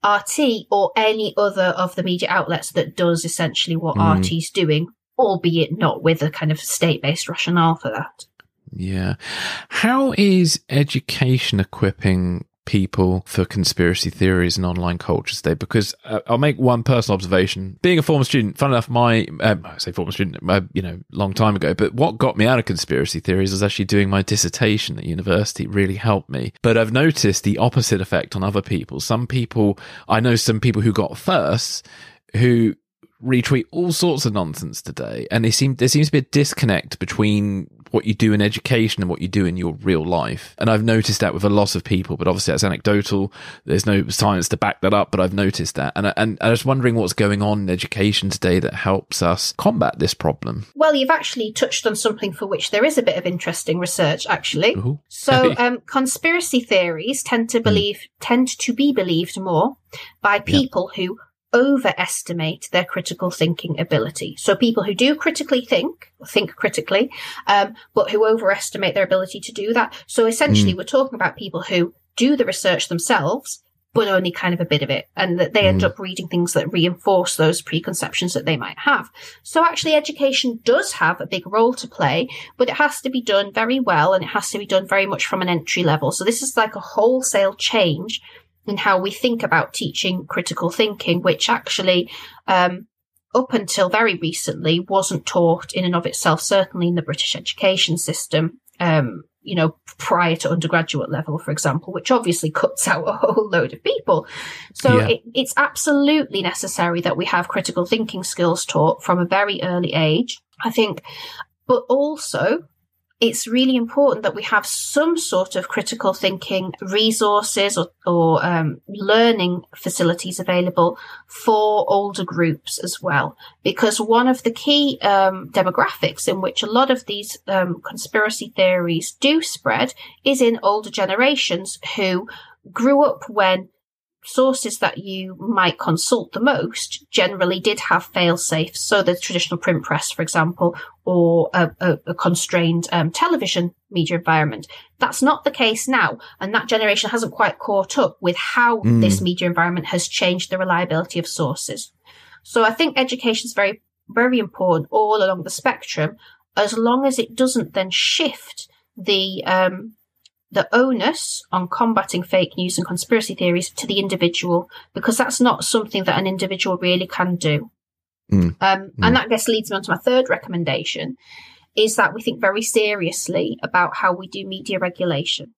R T or any other of the media outlets that does essentially what Mm. R T's doing, albeit not with a kind of state-based rationale for that. Yeah. How is education equipping people for conspiracy theories and online culture today? Because uh, I'll make one personal observation. Being a former student, fun enough, my, um, I say former student, uh, you know, long time ago, but what got me out of conspiracy theories was actually doing my dissertation at university. It really helped me. But I've noticed the opposite effect on other people. Some people, I know some people who got first who retweet all sorts of nonsense today, and they seem there seems to be a disconnect between what you do in education and what you do in your real life. And I've noticed that with a lot of people, but obviously that's anecdotal. There's no science to back that up, but I've noticed that. And, and I was wondering what's going on in education today that helps us combat this problem. Well, you've actually touched on something for which there is a bit of interesting research, actually. Ooh. So Hey. um, conspiracy theories tend to believe mm. tend to be believed more by people yeah. who overestimate their critical thinking ability. So people who do critically think, think critically, um, but who overestimate their ability to do that. So essentially mm. we're talking about people who do the research themselves, but only kind of a bit of it, and that they mm. end up reading things that reinforce those preconceptions that they might have. So actually education does have a big role to play, but it has to be done very well, and it has to be done very much from an entry level. So this is like a wholesale change in how we think about teaching critical thinking, which actually, um, up until very recently, wasn't taught in and of itself, certainly in the British education system, um, you know, prior to undergraduate level, for example, which obviously cuts out a whole load of people. So yeah. it, it's absolutely necessary that we have critical thinking skills taught from a very early age, I think, but also it's really important that we have some sort of critical thinking resources or, or um, learning facilities available for older groups as well. Because one of the key um, demographics in which a lot of these um, conspiracy theories do spread is in older generations who grew up when sources that you might consult the most generally did have fail-safes. So the traditional print press, for example, or a, a, a constrained um, television media environment. That's not the case now. And that generation hasn't quite caught up with how mm. this media environment has changed the reliability of sources. So I think education is very, very important all along the spectrum, as long as it doesn't then shift the um the onus on combating fake news and conspiracy theories to the individual, because that's not something that an individual really can do. Mm. Um, mm. And that, I guess, leads me on to my third recommendation, is that we think very seriously about how we do media regulation.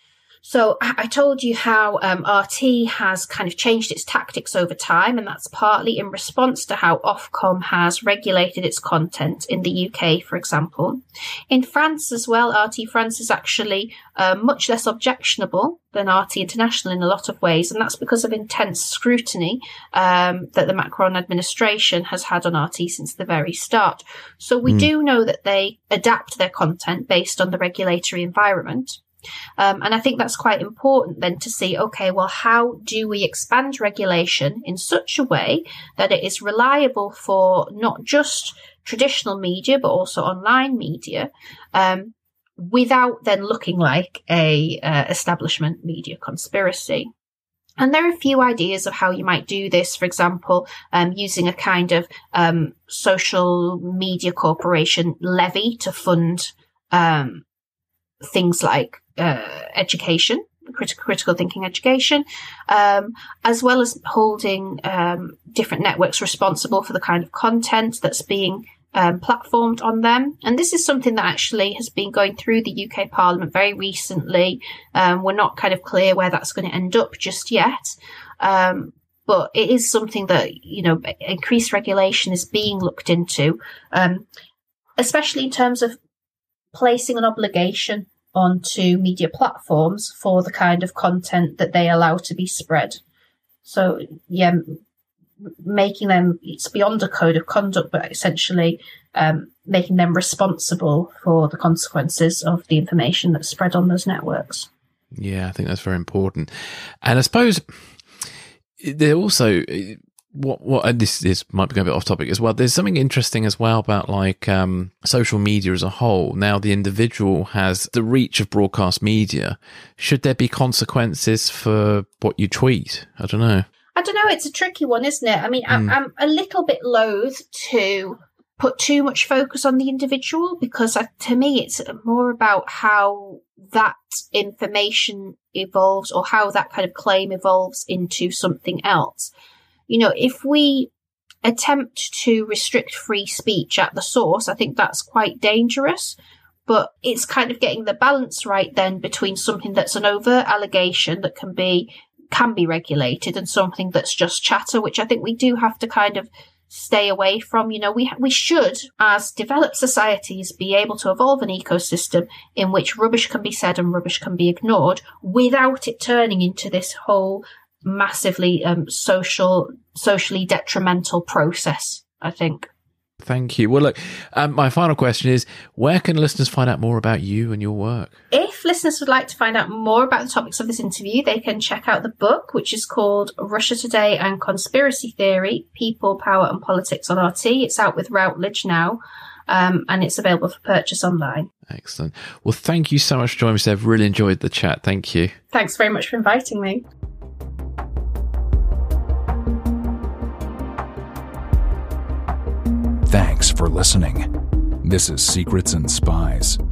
So I told you how um, R T has kind of changed its tactics over time, and that's partly in response to how Ofcom has regulated its content in the U K, for example. In France as well, R T France is actually uh, much less objectionable than R T International in a lot of ways, and that's because of intense scrutiny um, that the Macron administration has had on R T since the very start. So we mm. do know that they adapt their content based on the regulatory environment. Um, and I think that's quite important then to see, okay, well, how do we expand regulation in such a way that it is reliable for not just traditional media, but also online media, um, without then looking like a uh, establishment media conspiracy. And there are a few ideas of how you might do this, for example, um, using a kind of um, social media corporation levy to fund um, things like Uh, education, critical, critical thinking education, um, as well as holding um, different networks responsible for the kind of content that's being um, platformed on them. And this is something that actually has been going through the U K Parliament very recently. Um, we're not kind of clear where that's going to end up just yet. Um, but it is something that, you know, increased regulation is being looked into, um, especially in terms of placing an obligation onto media platforms for the kind of content that they allow to be spread. So, yeah, making them, it's beyond a code of conduct, but essentially um, making them responsible for the consequences of the information that's spread on those networks. Yeah, I think that's very important. And I suppose there also, what, what, and this, this might be going a bit off topic as well. There's something interesting as well about like um, social media as a whole. Now the individual has the reach of broadcast media. Should there be consequences for what you tweet? I don't know. I don't know. It's a tricky one, isn't it? I mean, Mm. I'm, I'm a little bit loath to put too much focus on the individual because uh, to me, it's more about how that information evolves or how that kind of claim evolves into something else. You know, if we attempt to restrict free speech at the source, I think that's quite dangerous. But it's kind of getting the balance right then between something that's an overt allegation that can be can be regulated and something that's just chatter, which I think we do have to kind of stay away from. You know, we we should, as developed societies, be able to evolve an ecosystem in which rubbish can be said and rubbish can be ignored without it turning into this whole massively um, social, socially detrimental process, I think. Thank you. Well, look, um, my final question is, where can listeners find out more about you and your work? If listeners would like to find out more about the topics of this interview, they can check out the book, which is called Russia Today and Conspiracy Theory, People, Power and Politics on R T. It's out with Routledge now, um, and it's available for purchase online. Excellent. Well, thank you so much for joining me today. I've really enjoyed the chat. Thank you. Thanks very much for inviting me. Thanks for listening. This is Secrets and Spies.